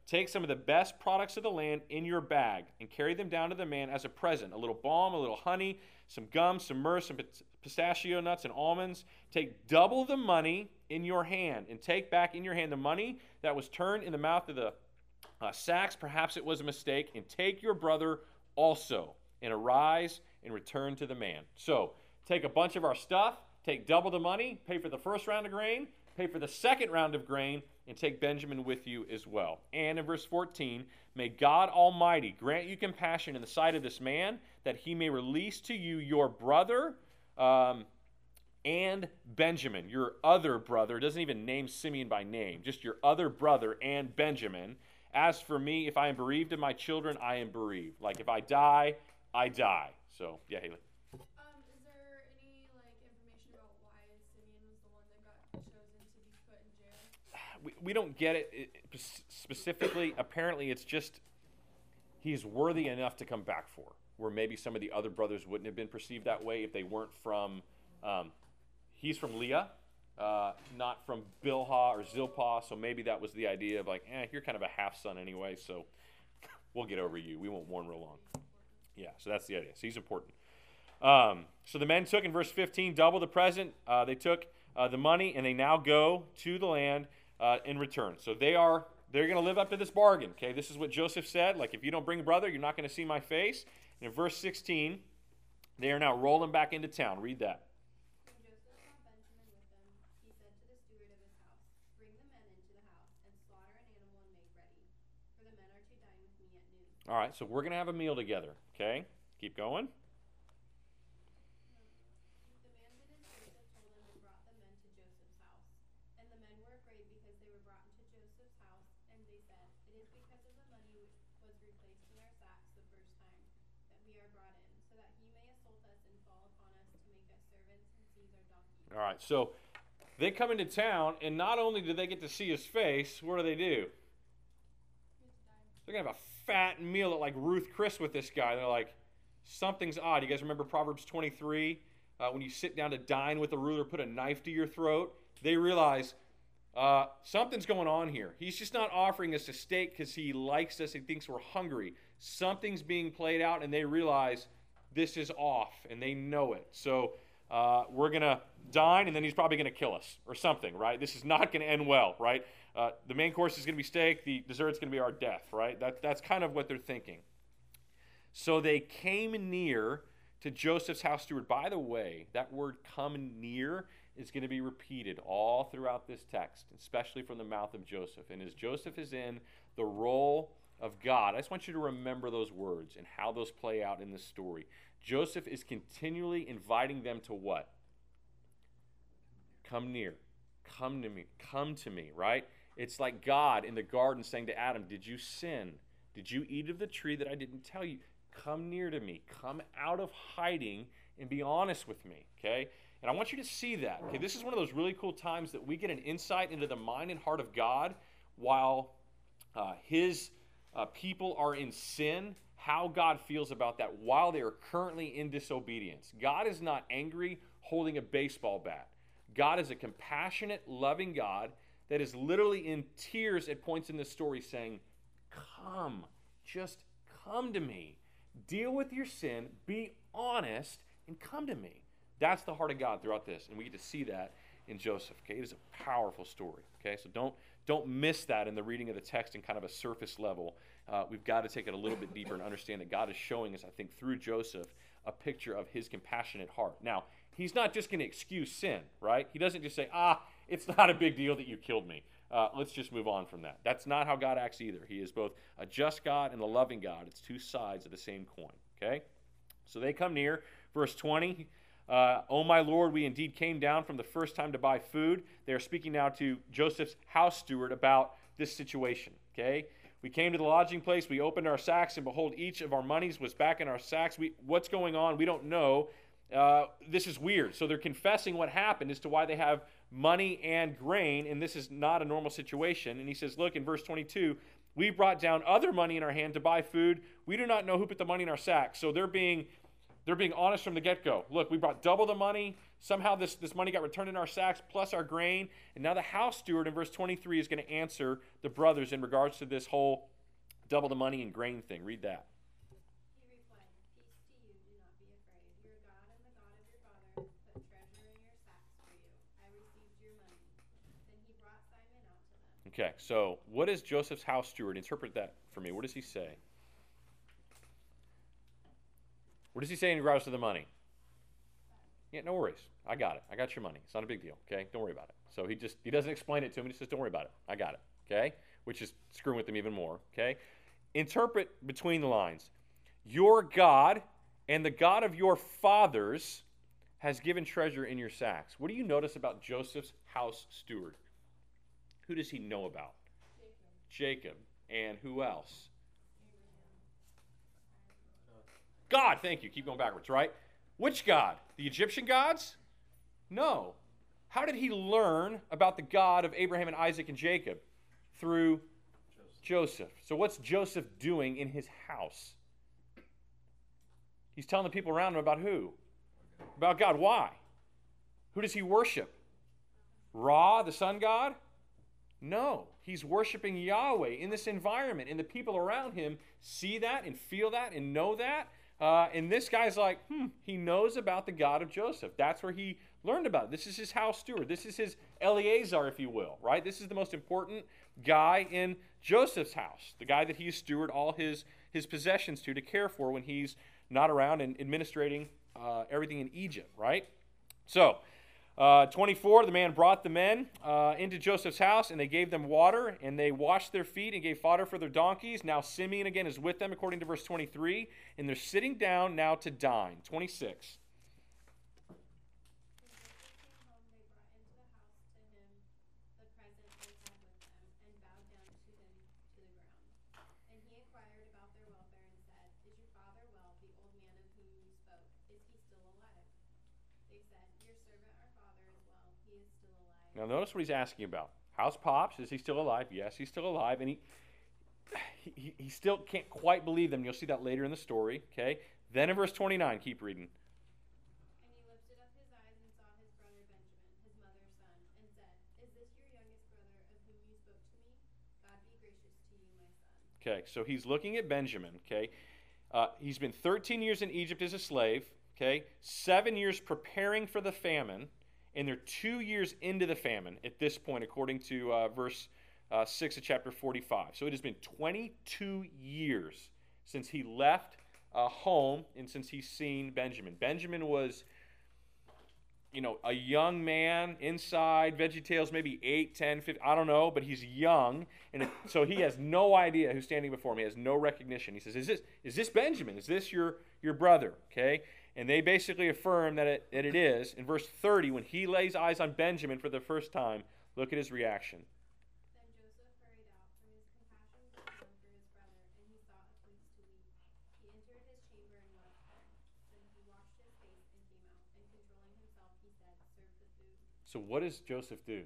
Take some of the best products of the land in your bag and carry them down to the man as a present. A little balm, a little honey, some gum, some myrrh, some pistachio nuts and almonds. Take double the money in your hand and take back in your hand the money that was turned in the mouth of the uh, sacks. Perhaps it was a mistake. And take your brother also and arise and return to the man. So take a bunch of our stuff, take double the money, pay for the first round of grain, pay for the second round of grain, and take Benjamin with you as well. And in verse fourteen, may God Almighty grant you compassion in the sight of this man, that he may release to you your brother um, and Benjamin, your other brother. It doesn't even name Simeon by name, just your other brother and Benjamin. As for me, if I am bereaved of my children, I am bereaved. Like if I die, I die. So, yeah, Haley. Um, is there any like information about why Simeon was the one that got chosen to be put in jail? We, we don't get it, it specifically. Apparently, it's just he's worthy enough to come back for, where maybe some of the other brothers wouldn't have been perceived that way if they weren't from, um, he's from Leah, uh, not from Bilhah or Zilpah, so maybe that was the idea of like, eh, you're kind of a half-son anyway, so we'll get over you. We won't mourn real long. Yeah, so that's the idea. So he's important. Um, so the men took, in verse fifteen, double the present. Uh, they took uh, the money, and they now go to the land uh, in return. So they are, they're going to live up to this bargain. Okay, this is what Joseph said. Like, if you don't bring brother, you're not going to see my face. And in verse sixteen, they are now rolling back into town. Read that. When Joseph saw Benjamin with them, he said to the steward of his house, bring the men into the house, and slaughter an animal and make ready, for the men are to dine with me at noon. All right, so we're going to have a meal together. Okay, keep going. The man did as Joseph told him and brought the men to Joseph's house. And the men were afraid because they were brought into Joseph's house, and they said, it is because of the money which was replaced in our sacks the first time that we are brought in, so that he may assault us and fall upon us to make us servants and seize our donkeys. All right, so they come into town, and not only do they get to see his face, what do they do? They're going to have a fat meal at like Ruth Chris with this guy. They're like, something's odd. You guys remember Proverbs twenty-three? Uh, when you sit down to dine with a ruler, put a knife to your throat. They realize uh, something's going on here. He's just not offering us a steak because he likes us and thinks we're hungry. Something's being played out, and they realize this is off, and they know it. So uh, we're going to dine, and then he's probably going to kill us or something, right? This is not going to end well, right? Uh, the main course is going to be steak. The dessert's going to be our death, right? That, that's kind of what they're thinking. So they came near to Joseph's house steward. By the way, that word come near is going to be repeated all throughout this text, especially from the mouth of Joseph. And as Joseph is in the role of God, I just want you to remember those words and how those play out in this story. Joseph is continually inviting them to what? Come near. Come to me. Come to me, right? It's like God in the garden saying to Adam, did you sin? Did you eat of the tree that I didn't tell you? Come near to me. Come out of hiding and be honest with me, okay? And I want you to see that, okay? This is one of those really cool times that we get an insight into the mind and heart of God while uh, his uh, people are in sin, how God feels about that while they are currently in disobedience. God is not angry holding a baseball bat. God is a compassionate, loving God that is literally in tears at points in this story saying, come, just come to me. Deal with your sin, be honest, and come to me. That's the heart of God throughout this, and we get to see that in Joseph. Okay, it is a powerful story. Okay, so don't don't miss that in the reading of the text in kind of a surface level. Uh, we've got to take it a little bit deeper and understand that God is showing us, I think, through Joseph, a picture of his compassionate heart. Now, he's not just going to excuse sin, right? He doesn't just say, ah, it's not a big deal that you killed me. Uh, let's just move on from that. That's not how God acts either. He is both a just God and a loving God. It's two sides of the same coin, okay? So they come near. Verse twenty, uh, oh, my Lord, we indeed came down from the first time to buy food. They are speaking now to Joseph's house steward about this situation, okay? We came to the lodging place. We opened our sacks, and behold, each of our monies was back in our sacks. We, what's going on? We don't know. Uh, this is weird. So they're confessing what happened as to why they have money and grain, and this is not a normal situation. And he says, look, in verse twenty-two, we brought down other money in our hand to buy food. We do not know who put the money in our sack. So they're being they're being honest from the get-go. Look, we brought double the money. somehow this, this money got returned in our sacks plus our grain. And now the house steward in verse twenty-three is going to answer the brothers in regards to this whole double the money and grain thing. Read that. He replied, "Peace to you, do not be afraid. Your God and the God of your father put treasure in your sacks for you. I received your money." Then he brought Simon out to them. Okay, so what is Joseph's house steward? Interpret that for me. What does he say? What does he say in regards to the money? Yeah, no worries. I got it. I got your money. It's not a big deal, okay? Don't worry about it. So he just, he doesn't explain it to him. He just says, don't worry about it. I got it, okay? Which is screwing with him even more, okay? Interpret between the lines. Your God and the God of your fathers has given treasure in your sacks. What do you notice about Joseph's house steward? Who does he know about? Jacob. Jacob. And who else? God, thank you. Keep going backwards, right? Which God? The Egyptian gods? No. How did he learn about the God of Abraham and Isaac and Jacob? Through Joseph. Joseph. So what's Joseph doing in his house? He's telling the people around him about who? About God. Why? Who does he worship? Ra, the sun god? No. He's worshiping Yahweh in this environment, and the people around him see that and feel that and know that. Uh, and this guy's like, hmm, he knows about the God of Joseph. That's where he learned about it. This is his house steward. This is his Eleazar, if you will, right? This is the most important guy in Joseph's house, the guy that he's steward all his, his possessions to, to care for when he's not around and administrating uh, everything in Egypt, right? So, Uh, twenty-four, the man brought the men uh, into Joseph's house, and they gave them water, and they washed their feet and gave fodder for their donkeys. Now Simeon again is with them, according to verse twenty-three, and they're sitting down now to dine. twenty-six. When Joseph came home, they brought into the house to him the present they had with them, and bowed down to him to the ground. And he inquired about their welfare and said, "Is your father well, the old man of whom you spoke? Is he still alive?" They said, "Your servant, our father, is well. He is still alive." Now notice what he's asking about. How's Pops? Is he still alive? Yes, he's still alive. And he, he, he still can't quite believe them. You'll see that later in the story, okay? Then in verse twenty-nine, keep reading. And he lifted up his eyes and saw his brother Benjamin, his mother's son, and said, "Is this your youngest brother of whom you spoke to me? God be gracious to you, my son." Okay, so he's looking at Benjamin, okay? Uh, he's been thirteen years in Egypt as a slave, okay? Seven years preparing for the famine, and they're two years into the famine at this point, according to uh, verse uh, six of chapter forty-five. So it has been twenty-two years since he left uh, home and since he's seen Benjamin. Benjamin was, you know, a young man inside VeggieTales, maybe eight, ten, fifteen, I don't know, but he's young, and it, so he has no idea who's standing before him. He has no recognition. He says, is this is this Benjamin? Is this your, your brother? Okay? And they basically affirm that it, that it is. In verse thirty, when he lays eyes on Benjamin for the first time, look at his reaction. Then Joseph hurried out, for his compassion grew on for his brother, and he sought a place to weep. He entered his chamber and wept there. Then he washed his face and came out, and controlling himself, he said, "Serve the food." So what does Joseph do?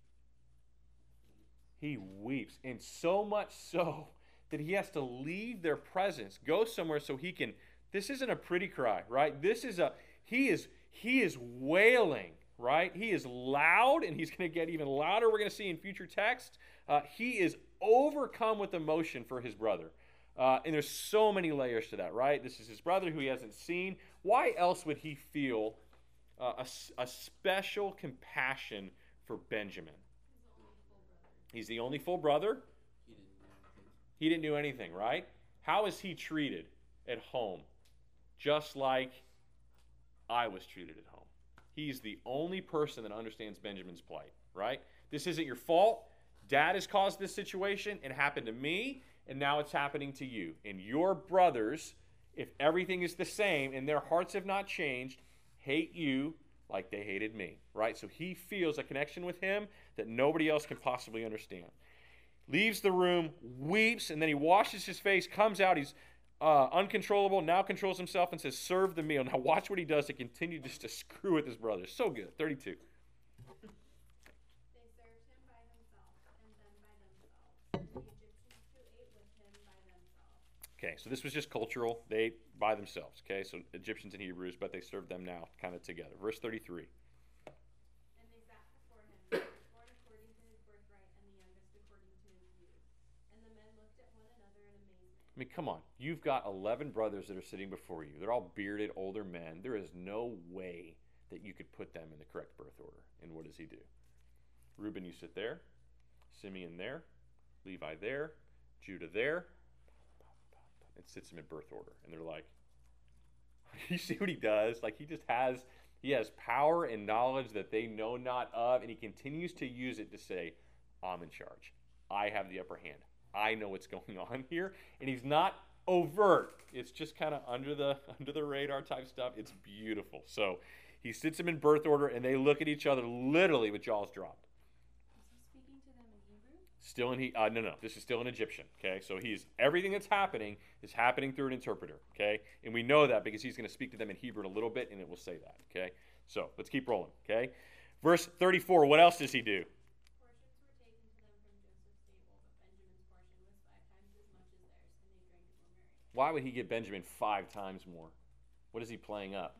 He weeps, and so much so that he has to leave their presence, go somewhere so he can. This isn't a pretty cry, right? This is a, he is, he is wailing, right? He is loud, and he's going to get even louder. We're going to see in future text. Uh, he is overcome with emotion for his brother. Uh, and there's so many layers to that, right? This is his brother who he hasn't seen. Why else would he feel uh, a, a special compassion for Benjamin? He's the only full brother. He didn't do anything. He didn't do anything, right? How is he treated at home? Just like I was treated at home. He's the only person that understands Benjamin's plight, right? This isn't your fault. Dad has caused this situation. It happened to me, and now it's happening to you. And your brothers, if everything is the same and their hearts have not changed, hate you like they hated me, right? So he feels a connection with him that nobody else can possibly understand. Leaves the room, weeps, and then he washes his face, comes out. He's uh, uncontrollable, now controls himself and says, "Serve the meal." Now watch what he does to continue just to screw with his brothers. So good. thirty-two. They served him by himself, and then by themselves, and the Egyptians who ate with him by themselves. Okay, so this was just cultural. They ate by themselves. Okay, so Egyptians and Hebrews, but they served them now kind of together. Verse thirty-three. And they sat before him, the firstborn according to his birthright, and the youngest according to his years. And the men looked at one another in amazement. I mean, come on. You've got eleven brothers that are sitting before you. They're all bearded, older men. There is no way that you could put them in the correct birth order. And what does he do? Reuben, you sit there. Simeon there. Levi there. Judah there. It sits them in birth order. And they're like, you see what he does? Like, he just has, he has power and knowledge that they know not of, and he continues to use it to say, I'm in charge. I have the upper hand. I know what's going on here. And he's not overt. It's just kind of under the under the radar type stuff. It's beautiful. So he sits them in birth order, and they look at each other literally with jaws dropped. Is he speaking to them in Hebrew? Still in he uh, no no this is still in Egyptian. Okay, so he's everything that's happening is happening through an interpreter. Okay, and we know that because he's going to speak to them in Hebrew in a little bit, and it will say that. Okay, so let's keep rolling. Okay, verse thirty-four. What else does he do? Portions were taken to them from Joseph's table, but Benjamin's portion was five times as much as theirs, and they drank and were merry. Why would he give Benjamin five times more? What is he playing up?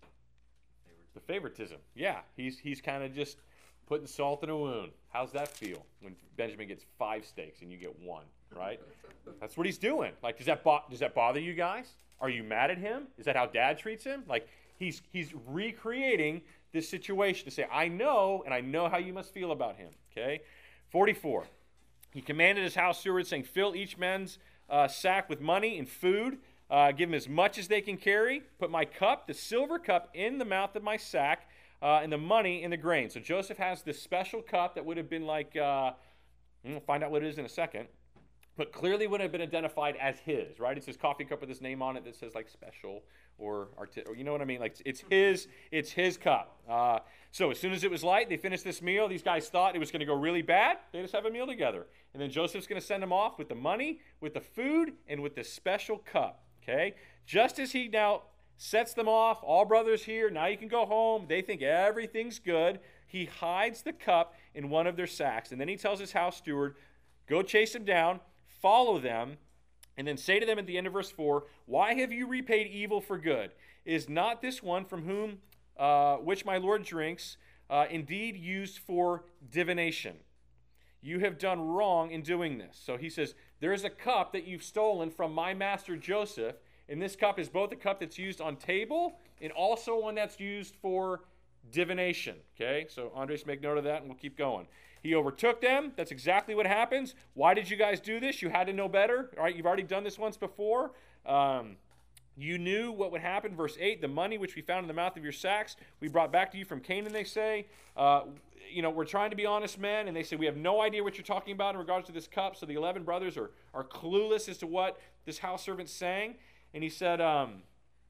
The favoritism. Yeah, he's he's kind of just putting salt in a wound. How's that feel when Benjamin gets five steaks and you get one, right? That's what he's doing. Like, does that bo- does that bother you guys? Are you mad at him? Is that how Dad treats him? Like, he's he's recreating this situation to say, I know, and I know how you must feel about him. Okay, forty-four. He commanded his house steward, saying, fill each man's uh, sack with money and food. Uh, give them as much as they can carry. Put my cup, the silver cup, in the mouth of my sack, uh, and the money in the grain. So Joseph has this special cup that would have been like, uh, we'll find out what it is in a second, but clearly would have been identified as his, right? It's his coffee cup with his name on it that says like special or, arti- or you know what I mean? Like it's his, it's his cup. Uh, so as soon as it was light, they finished this meal. These guys thought it was going to go really bad. They just have a meal together. And then Joseph's going to send them off with the money, with the food, and with this special cup. Okay, just as he now sets them off, all brothers here, now you can go home. They think everything's good. He hides the cup in one of their sacks, and then he tells his house steward, go chase them down, follow them, and then say to them at the end of verse four, why have you repaid evil for good? Is not this one from whom uh, which my Lord drinks uh, indeed used for divination? You have done wrong in doing this. So he says, there is a cup that you've stolen from my master Joseph, and this cup is both a cup that's used on table and also one that's used for divination. Okay, so Andres, make note of that, and we'll keep going. He overtook them. That's exactly what happens. Why did you guys do this? You had to know better. All right, you've already done this once before. Um, you knew what would happen. Verse eight, the money which we found in the mouth of your sacks, we brought back to you from Canaan, they say. Uh, you know, we're trying to be honest men, and they say, we have no idea what you're talking about in regards to this cup. So the eleven brothers are, are clueless as to what this house servant's saying. And he said, um,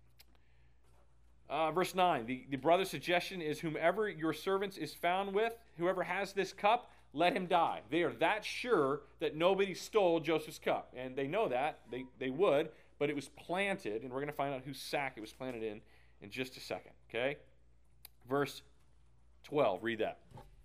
uh, verse nine, the, the brother's suggestion is, whomever your servants is found with, whoever has this cup, let him die. They are that sure that nobody stole Joseph's cup. And they know that. They, they would, but it was planted, and we're going to find out whose sack it was planted in in just a second. Okay? Verse twelve, read that.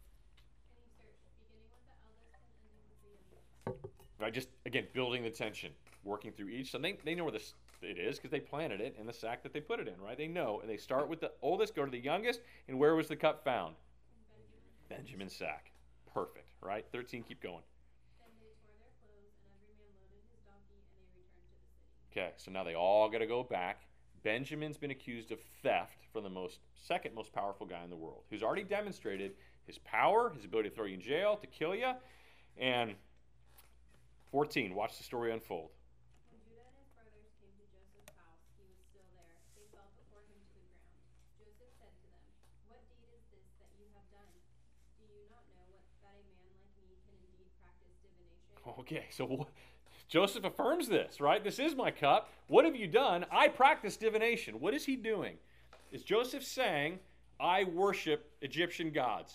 Right, just, again, building the tension, working through each. So they, they know where this it is because they planted it in the sack that they put it in, right? They know. And they start with the oldest, go to the youngest, and where was the cup found? Benjamin. Benjamin's sack. Perfect, right? thirteen, keep going. Then they tore their clothes, and every man loaded his donkey, and they returned to the city. Okay, so now they all got to go back. Benjamin's been accused of theft from the most second most powerful guy in the world, who's already demonstrated his power, his ability to throw you in jail, to kill you. And fourteen, watch the story unfold. When Judah and his brothers came to Joseph's house, he was still there. They fell before him to the ground. Joseph said to them, what deed is this that you have done? Do you not know what that a man like me can indeed practice divination? Okay, so Joseph affirms this, right? This is my cup. What have you done? I practice divination. What is he doing? Is Joseph saying, I worship Egyptian gods?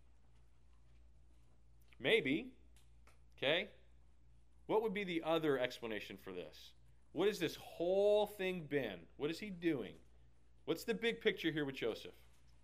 Maybe. Okay. What would be the other explanation for this? What has this whole thing been? What is he doing? What's the big picture here with Joseph?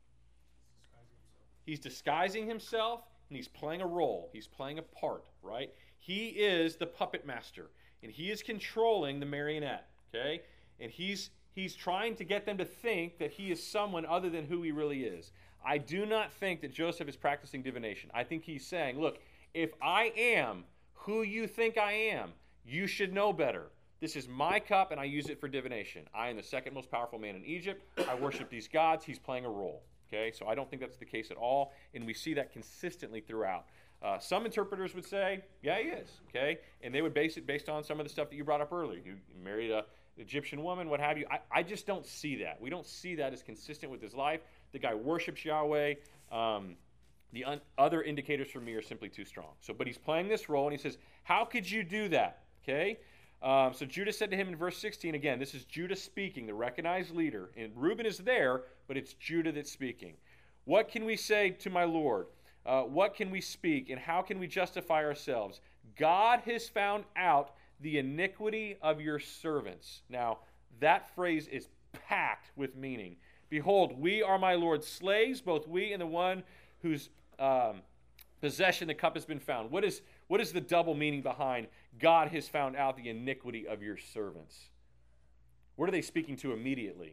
He's disguising himself, and he's playing a role. He's playing a part, right? He is the puppet master. and he is controlling the marionette, okay? And he's he's trying to get them to think that he is someone other than who he really is. I do not think that Joseph is practicing divination. I think he's saying, look, if I am who you think I am, you should know better. This is my cup, and I use it for divination. I am the second most powerful man in Egypt. I worship these gods. He's playing a role. Okay, so I don't think that's the case at all, and we see that consistently throughout. Uh, some interpreters would say, yeah, he is. Okay, and they would base it based on some of the stuff that you brought up earlier. You married a Egyptian woman, what have you. I, I just don't see that. We don't see that as consistent with his life. The guy worships Yahweh. Um, the un- other indicators for me are simply too strong. So, but he's playing this role, and he says, how could you do that? Okay. Um, so Judah said to him in verse sixteen, again, this is Judah speaking, the recognized leader. And Reuben is there, but it's Judah that's speaking. What can we say to my Lord? Uh, what can we speak, and how can we justify ourselves? God has found out the iniquity of your servants. Now, that phrase is packed with meaning. Behold, we are my Lord's slaves, both we and the one whose um, possession the cup has been found. What is, what is the double meaning behind God has found out the iniquity of your servants? What are they speaking to immediately?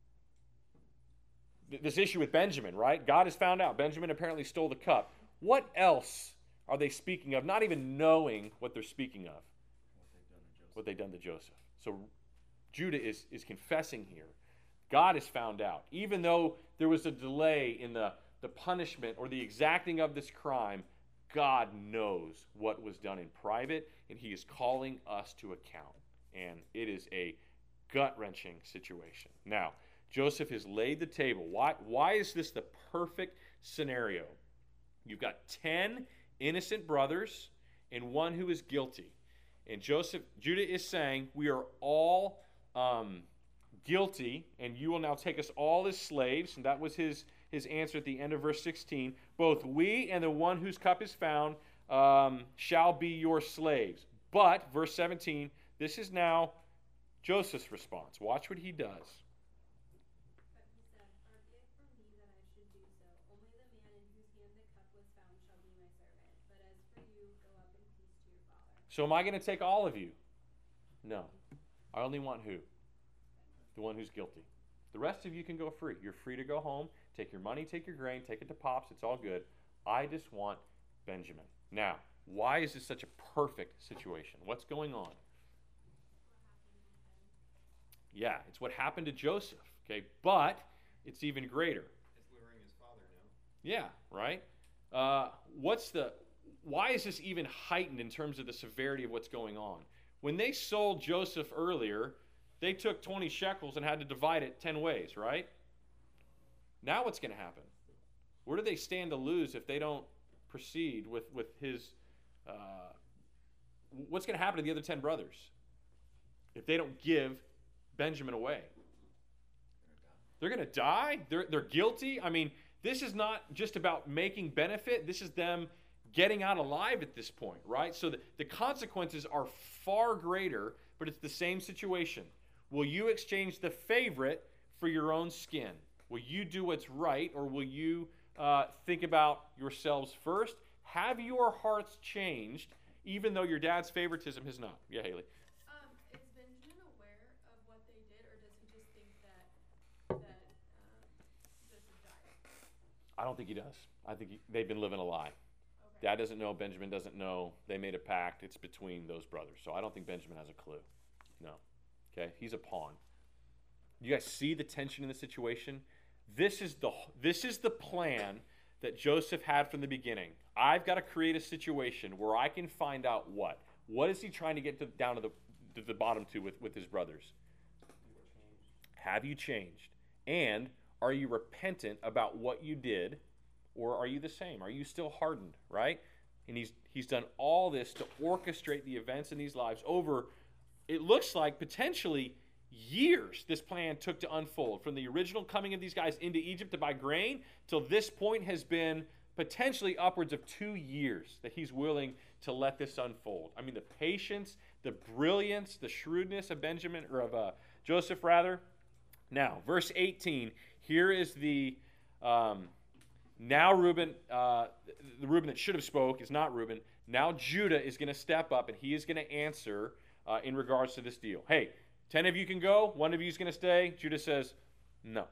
This issue with Benjamin, right? God has found out. Benjamin apparently stole the cup. What else are they speaking of, not even knowing what they're speaking of? What they've done to Joseph. So Judah is, is confessing here. God has found out. Even though there was a delay in the, the punishment or the exacting of this crime, God knows what was done in private, and he is calling us to account. And it is a gut-wrenching situation. Now, Joseph has laid the table. Why, why is this the perfect scenario? You've got ten innocent brothers and one who is guilty. And Joseph, Judah is saying, we are all um, guilty, and you will now take us all as slaves. And that was his, his answer at the end of verse sixteen. Both we and the one whose cup is found um, shall be your slaves. But, verse seventeen, this is now Joseph's response. Watch what he does. But he said, far be it from me that I should do so. Only the man in whose hand the cup was found shall be my servant. But as for you, go up in peace to your father. So am I going to take all of you? No. I only want who? The one who's guilty. The rest of you can go free. You're free to go home, take your money, take your grain, take it to Pops. It's all good. I just want Benjamin. Now, why is this such a perfect situation? What's going on? Yeah, it's what happened to Joseph. Okay, but it's even greater. It's luring his father now. Yeah, right? Uh, what's the... Why is this even heightened in terms of the severity of what's going on? When they sold Joseph earlier, they took twenty shekels and had to divide it ten ways, right? Now what's going to happen? Where do they stand to lose if they don't proceed with, with his... Uh, what's going to happen to the other ten brothers if they don't give Benjamin away? They're going to die? They're, they're guilty? I mean, this is not just about making benefit. This is them getting out alive at this point, right? So the, the consequences are far greater, but it's the same situation. Will you exchange the favorite for your own skin? Will you do what's right, or will you uh, think about yourselves first? Have your hearts changed, even though your dad's favoritism has not? Yeah, Haley. Um, is Benjamin aware of what they did, or does he just think that that um, Joseph died? I don't think he does. I think he, they've been living a lie. Okay. Dad doesn't know. Benjamin doesn't know. They made a pact. It's between those brothers. So I don't think Benjamin has a clue. No. Okay? He's a pawn. You guys see the tension in the situation? This is the this is the plan that Joseph had from the beginning. I've got to create a situation where I can find out what. What is he trying to get to, down to the to the bottom to with, with his brothers? Have you changed? And are you repentant about what you did? Or are you the same? Are you still hardened, right? And he's he's done all this to orchestrate the events in these lives over, it looks like, potentially years this plan took to unfold. From the original coming of these guys into Egypt to buy grain, till this point has been potentially upwards of two years that he's willing to let this unfold. I mean, the patience, the brilliance, the shrewdness of Benjamin, or of uh, Joseph, rather. Now, verse eighteen, here is the... Um, Now Reuben, uh, the Reuben that should have spoke is not Reuben. Now Judah is going to step up, and he is going to answer uh, in regards to this deal. Hey, ten of you can go, one of you is going to stay. Judah says, no.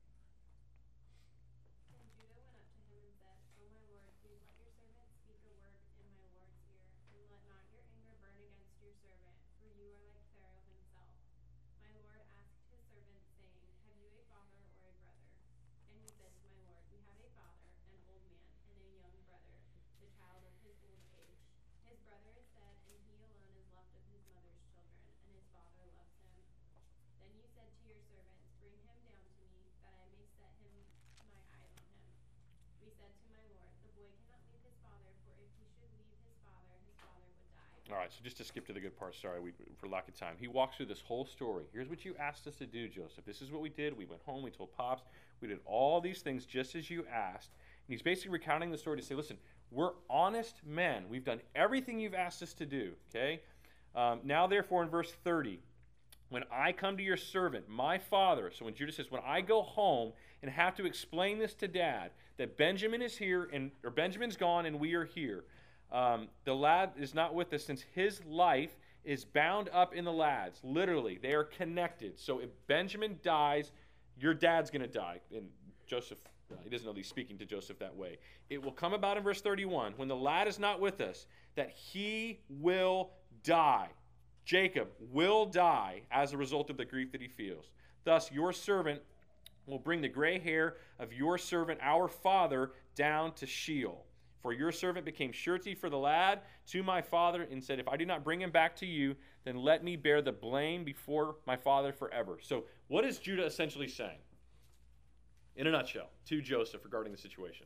And Judah went up to him and said, O my lord, please let your servant speak a word in my lord's ear, and let not your anger burn against your servant, for you are like Pharaoh himself. My lord asked his servant, saying, Have you a father or a brother? And he said to my lord, We have a father, an old man, and a young brother, the child of his old age. His brother is dead, and he alone is left of his mother's children, and his father loves him. Then you said to your servants, Bring him down to me, that I may set him my eyes on him. We said to my lord, The boy cannot leave his father, for if he should leave his father, his father would die. All right, so just to skip to the good part, sorry, we, for lack of time. He walks through this whole story. Here's what you asked us to do, Joseph. This is what we did. We went home, we told Pops. We did all these things just as you asked. And he's basically recounting the story to say, listen, we're honest men. We've done everything you've asked us to do, okay? Um, now, therefore, in verse thirty, when I come to your servant, my father, so when Judah says, when I go home and have to explain this to Dad, that Benjamin is here, and or Benjamin's gone and we are here, um, the lad is not with us since his life is bound up in the lad's. Literally, they are connected. So if Benjamin dies, your dad's going to die. And Joseph, uh, he doesn't know that he's speaking to Joseph that way. It will come about in verse thirty-one, when the lad is not with us, that he will die. Jacob will die as a result of the grief that he feels. Thus, your servant will bring the gray hair of your servant, our father, down to Sheol. For your servant became surety for the lad to my father, and said, If I do not bring him back to you, then let me bear the blame before my father forever. So what is Judah essentially saying, in a nutshell, to Joseph regarding the situation?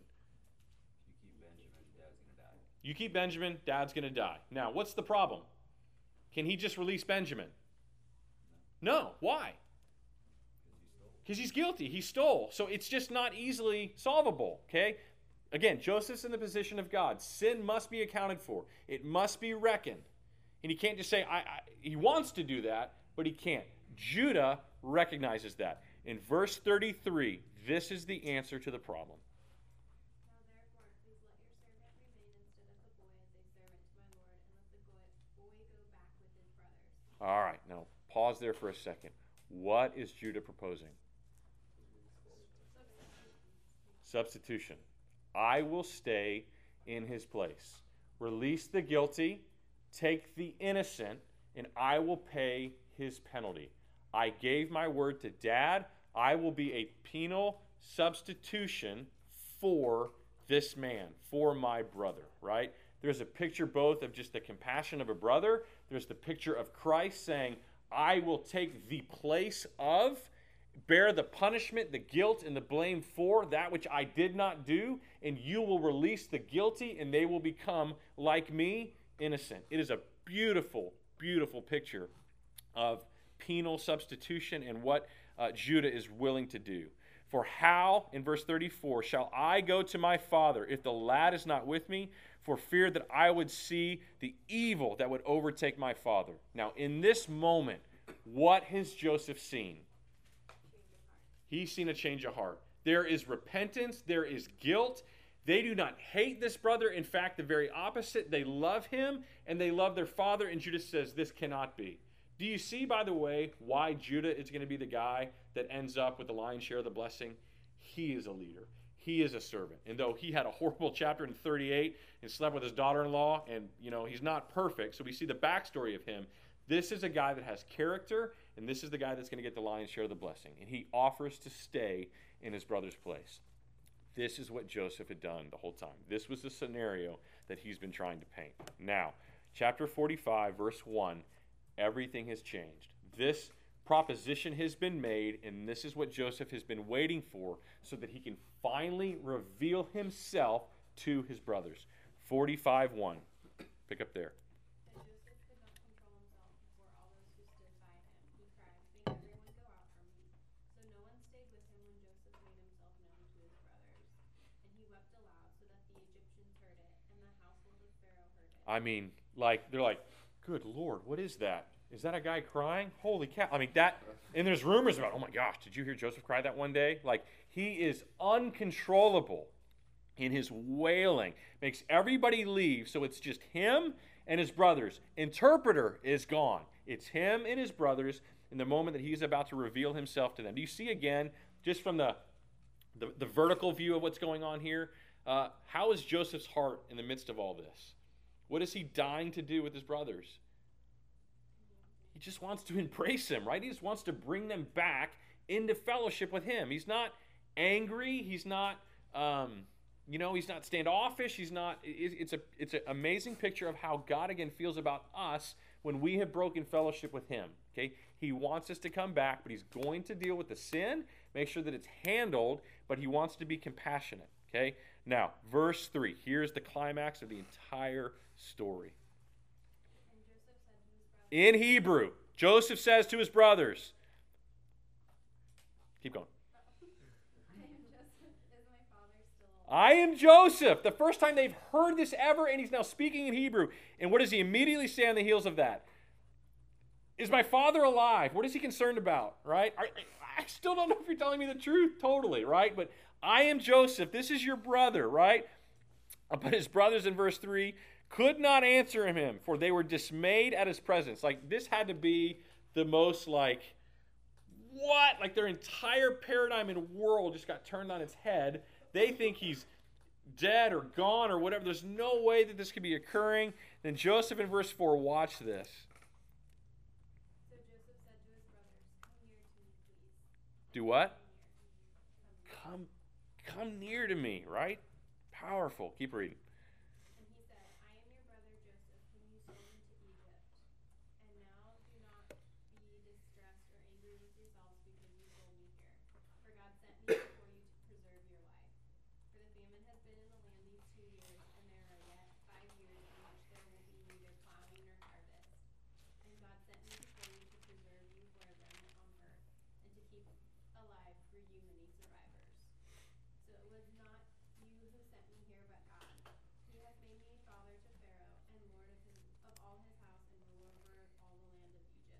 You keep Benjamin, Dad's going to die. Now, what's the problem? Can he just release Benjamin? No. Why? Because he's guilty. He stole. So it's just not easily solvable, okay? Again, Joseph's in the position of God. Sin must be accounted for. It must be reckoned. And he can't just say, I, I, he wants to do that, but he can't. Judah recognizes that. In verse thirty-three, this is the answer to the problem. Now therefore, please let your servant remain instead of the boy as a servant to my lord, and let the boy, boy go back with his brothers. All right, now pause there for a second. What is Judah proposing? Substitution. I will stay in his place. Release the guilty, take the innocent, and I will pay his penalty. I gave my word to Dad. I will be a penal substitution for this man, for my brother, right? There's a picture both of just the compassion of a brother. There's the picture of Christ saying, I will take the place of, bear the punishment, the guilt, and the blame for that which I did not do, and you will release the guilty, and they will become, like me, innocent. It is a beautiful, beautiful picture of penal substitution and what uh, Judah is willing to do. For how, in verse thirty-four, shall I go to my father if the lad is not with me, for fear that I would see the evil that would overtake my father? Now, in this moment, what has Joseph seen? He's seen a change of heart. There is repentance. There is guilt. They do not hate this brother. In fact, the very opposite. They love him, and they love their father. And Judah says, this cannot be. Do you see, by the way, why Judah is going to be the guy that ends up with the lion's share of the blessing? He is a leader. He is a servant. And though he had a horrible chapter in thirty-eight and slept with his daughter-in-law, and, you know, he's not perfect, so we see the backstory of him. This is a guy that has character, and this is the guy that's going to get the lion's share of the blessing. And he offers to stay in his brother's place. This is what Joseph had done the whole time. This was the scenario that he's been trying to paint. Now, chapter forty-five, verse one, everything has changed. This proposition has been made, and this is what Joseph has been waiting for so that he can finally reveal himself to his brothers. forty-five one. Pick up there. But Joseph could not control himself before all those who stood by him. He cried, Make everyone go out from me. So no one stayed with him when Joseph made himself known to his brothers. And he wept aloud so that the Egyptians heard it, and the household of Pharaoh heard it. I mean, like, they're like, good Lord, what is that? Is that a guy crying? Holy cow. I mean, that, and there's rumors about, oh my gosh, did you hear Joseph cry that one day? Like, he is uncontrollable in his wailing. Makes everybody leave, so it's just him and his brothers. Interpreter is gone. It's him and his brothers in the moment that he's about to reveal himself to them. Do you see again, just from the, the, the vertical view of what's going on here, uh, how is Joseph's heart in the midst of all this? What is he dying to do with his brothers? He just wants to embrace them, right? He just wants to bring them back into fellowship with him. He's not angry. He's not, um, you know, he's not standoffish. He's not, it, it's a, it's an amazing picture of how God again feels about us when we have broken fellowship with him, okay? He wants us to come back, but he's going to deal with the sin, make sure that it's handled, but he wants to be compassionate, okay? Now, verse three, here's the climax of the entire story. In Hebrew, Joseph says to his brothers, keep going. I am Joseph. The first time they've heard this ever, and he's now speaking in Hebrew. And what does he immediately say on the heels of that? Is my father alive? What is he concerned about, right? I, I still don't know if you're telling me the truth totally, right? But I am Joseph. This is your brother, right? But his brothers in verse three could not answer him, for they were dismayed at his presence. Like, this had to be the most, like, what? Like, their entire paradigm and world just got turned on its head. They think he's dead or gone or whatever. There's no way that this could be occurring. Then Joseph in verse four, watch this. So Joseph said to his brothers, "Come near to me, please." Do what? Come, come near to me, right? Powerful. Keep reading. And he said, "I am your brother Joseph, whom you sold into Egypt. And now do not be distressed or angry with yourselves because you sold me here. For God sent me before you to preserve your life. For the famine has been in the land these two years, and there are yet five years in which there will be neither plowing nor harvest. And God sent me before you to preserve you for a remnant on earth, and to keep alive for you many survivors. So it was not you who sent me here, but God. He has made me father to Pharaoh, and lord of his of all his house, and ruler over all the land of Egypt."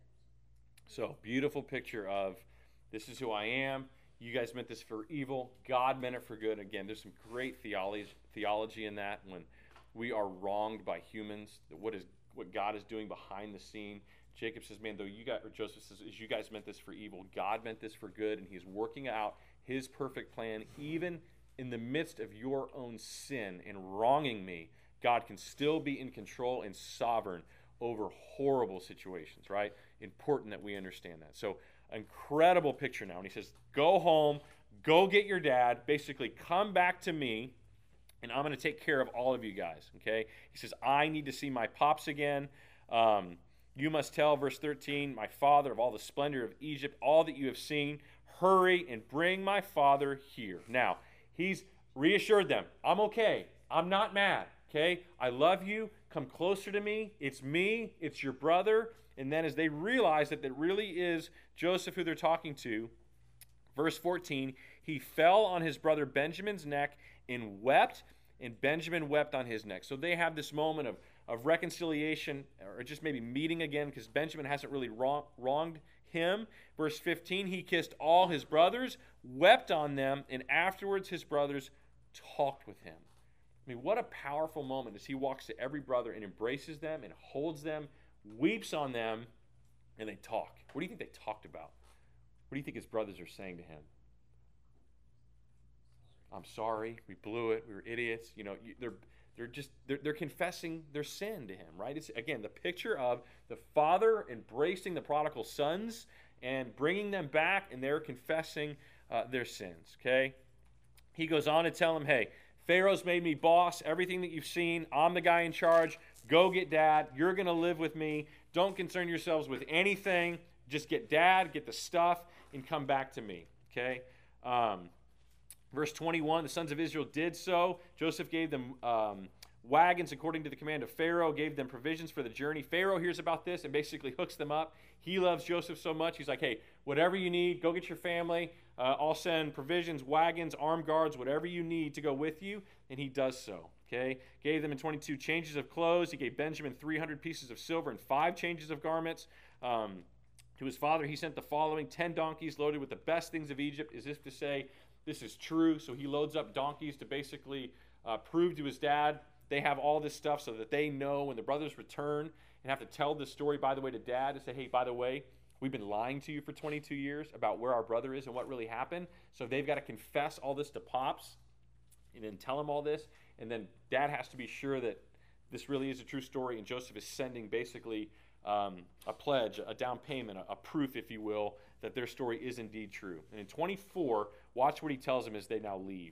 So, beautiful picture of this is who I am. You guys meant this for evil. God meant it for good. Again, there's some great theology theology in that when we are wronged by humans. What is what God is doing behind the scene. Jacob says, "Man, though you guys," or Joseph says, "You guys meant this for evil. God meant this for good, and He's working out His perfect plan, even in the midst of your own sin and wronging me. God can still be in control and sovereign over horrible situations." Right? Important that we understand that. So, incredible picture now. And he says, "Go home, go get your dad. Basically, come back to me, and I'm going to take care of all of you guys." Okay? He says, "I need to see my pops again. Um, you must tell," verse thirteen, "my father of all the splendor of Egypt, all that you have seen. Hurry and bring my father here." Now, he's reassured them, "I'm okay. I'm not mad. Okay? I love you. Come closer to me. It's me. It's your brother." And then as they realize that it really is Joseph who they're talking to, verse fourteen, "He fell on his brother Benjamin's neck and wept, and Benjamin wept on his neck." So they have this moment of, of reconciliation, or just maybe meeting again, because Benjamin hasn't really wrong, wronged him. Verse fifteen, "He kissed all his brothers, wept on them, and afterwards his brothers talked with him." I mean, what a powerful moment as he walks to every brother and embraces them and holds them, weeps on them, and they talk. What do you think they talked about? What do you think his brothers are saying to him? "I'm sorry, we blew it, we were idiots." You know, they're they're just they're, they're confessing their sin to him, right? It's again the picture of the father embracing the prodigal sons and bringing them back, and they're confessing uh, their sins. Okay, he goes on to tell them, "Hey, Pharaoh's made me boss. Everything that you've seen, I'm the guy in charge. Go get dad. You're going to live with me. Don't concern yourselves with anything. Just get dad, get the stuff, and come back to me." Okay? Um, verse twenty-one, "The sons of Israel did so. Joseph gave them um, wagons according to the command of Pharaoh, gave them provisions for the journey." Pharaoh hears about this and basically hooks them up. He loves Joseph so much. He's like, "Hey, whatever you need, go get your family. Uh, I'll send provisions, wagons, armed guards, whatever you need to go with you." And he does so. Okay, gave them in twenty-two changes of clothes. He gave Benjamin three hundred pieces of silver and five changes of garments. Um, to his father, he sent the following: ten donkeys loaded with the best things of Egypt, as if to say, this is true. So he loads up donkeys to basically uh, prove to his dad they have all this stuff so that they know when the brothers return and have to tell this story, by the way, to dad and say, hey, by the way, we've been lying to you for twenty-two years about where our brother is and what really happened. So they've got to confess all this to Pops and then tell him all this. And then dad has to be sure that this really is a true story. And Joseph is sending basically um, a pledge, a down payment, a, a proof, if you will, that their story is indeed true. And in twenty-four, watch what he tells them as they now leave.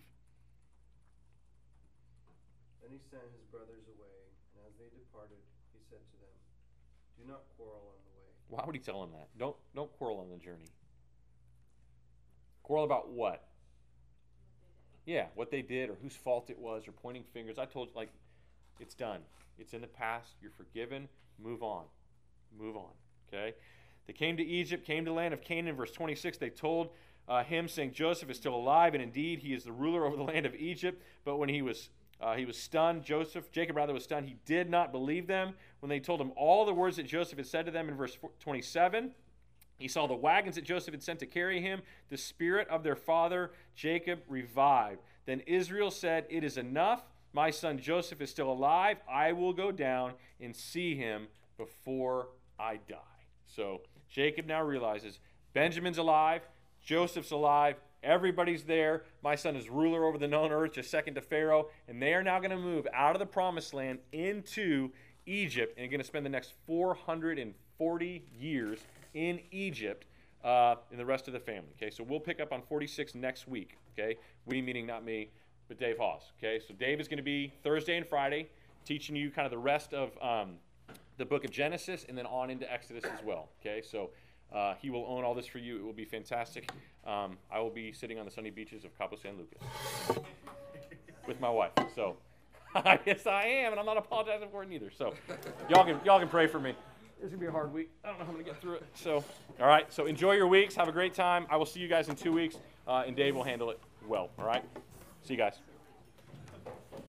Then he sent his brothers away, and as they departed, he said to them, do not quarrel on the way. Why would he tell them that? Don't, don't quarrel on the journey. Quarrel about what? Yeah, what they did or whose fault it was or pointing fingers. I told you, like, it's done. It's in the past. You're forgiven. Move on. Move on. Okay? They came to Egypt, came to the land of Canaan. Verse twenty-six, they told uh, him, saying, Joseph is still alive, and indeed he is the ruler over the land of Egypt. But when he was uh, he was stunned, Joseph, Jacob rather was stunned, he did not believe them when they told him all the words that Joseph had said to them in verse twenty-seven. He saw the wagons that Joseph had sent to carry him. The spirit of their father, Jacob, revived. Then Israel said, it is enough. My son Joseph is still alive. I will go down and see him before I die. So Jacob now realizes Benjamin's alive. Joseph's alive. Everybody's there. My son is ruler over the known earth, just second to Pharaoh. And they are now going to move out of the promised land into Egypt and are going to spend the next four hundred forty years in Egypt uh, and the rest of the family. Okay, so we'll pick up on forty-six next week. Okay, we meaning not me, but Dave Haas. Okay, so Dave is going to be Thursday and Friday teaching you kind of the rest of um, the book of Genesis and then on into Exodus as well. Okay, so uh, he will own all this for you. It will be fantastic. Um, I will be sitting on the sunny beaches of Cabo San Lucas with my wife. So yes, I am, and I'm not apologizing for it either. So y'all can y'all can pray for me. It's going to be a hard week. I don't know how I'm going to get through it. So, all right. So enjoy your weeks. Have a great time. I will see you guys in two weeks, uh, and Dave will handle it well. All right? See you guys.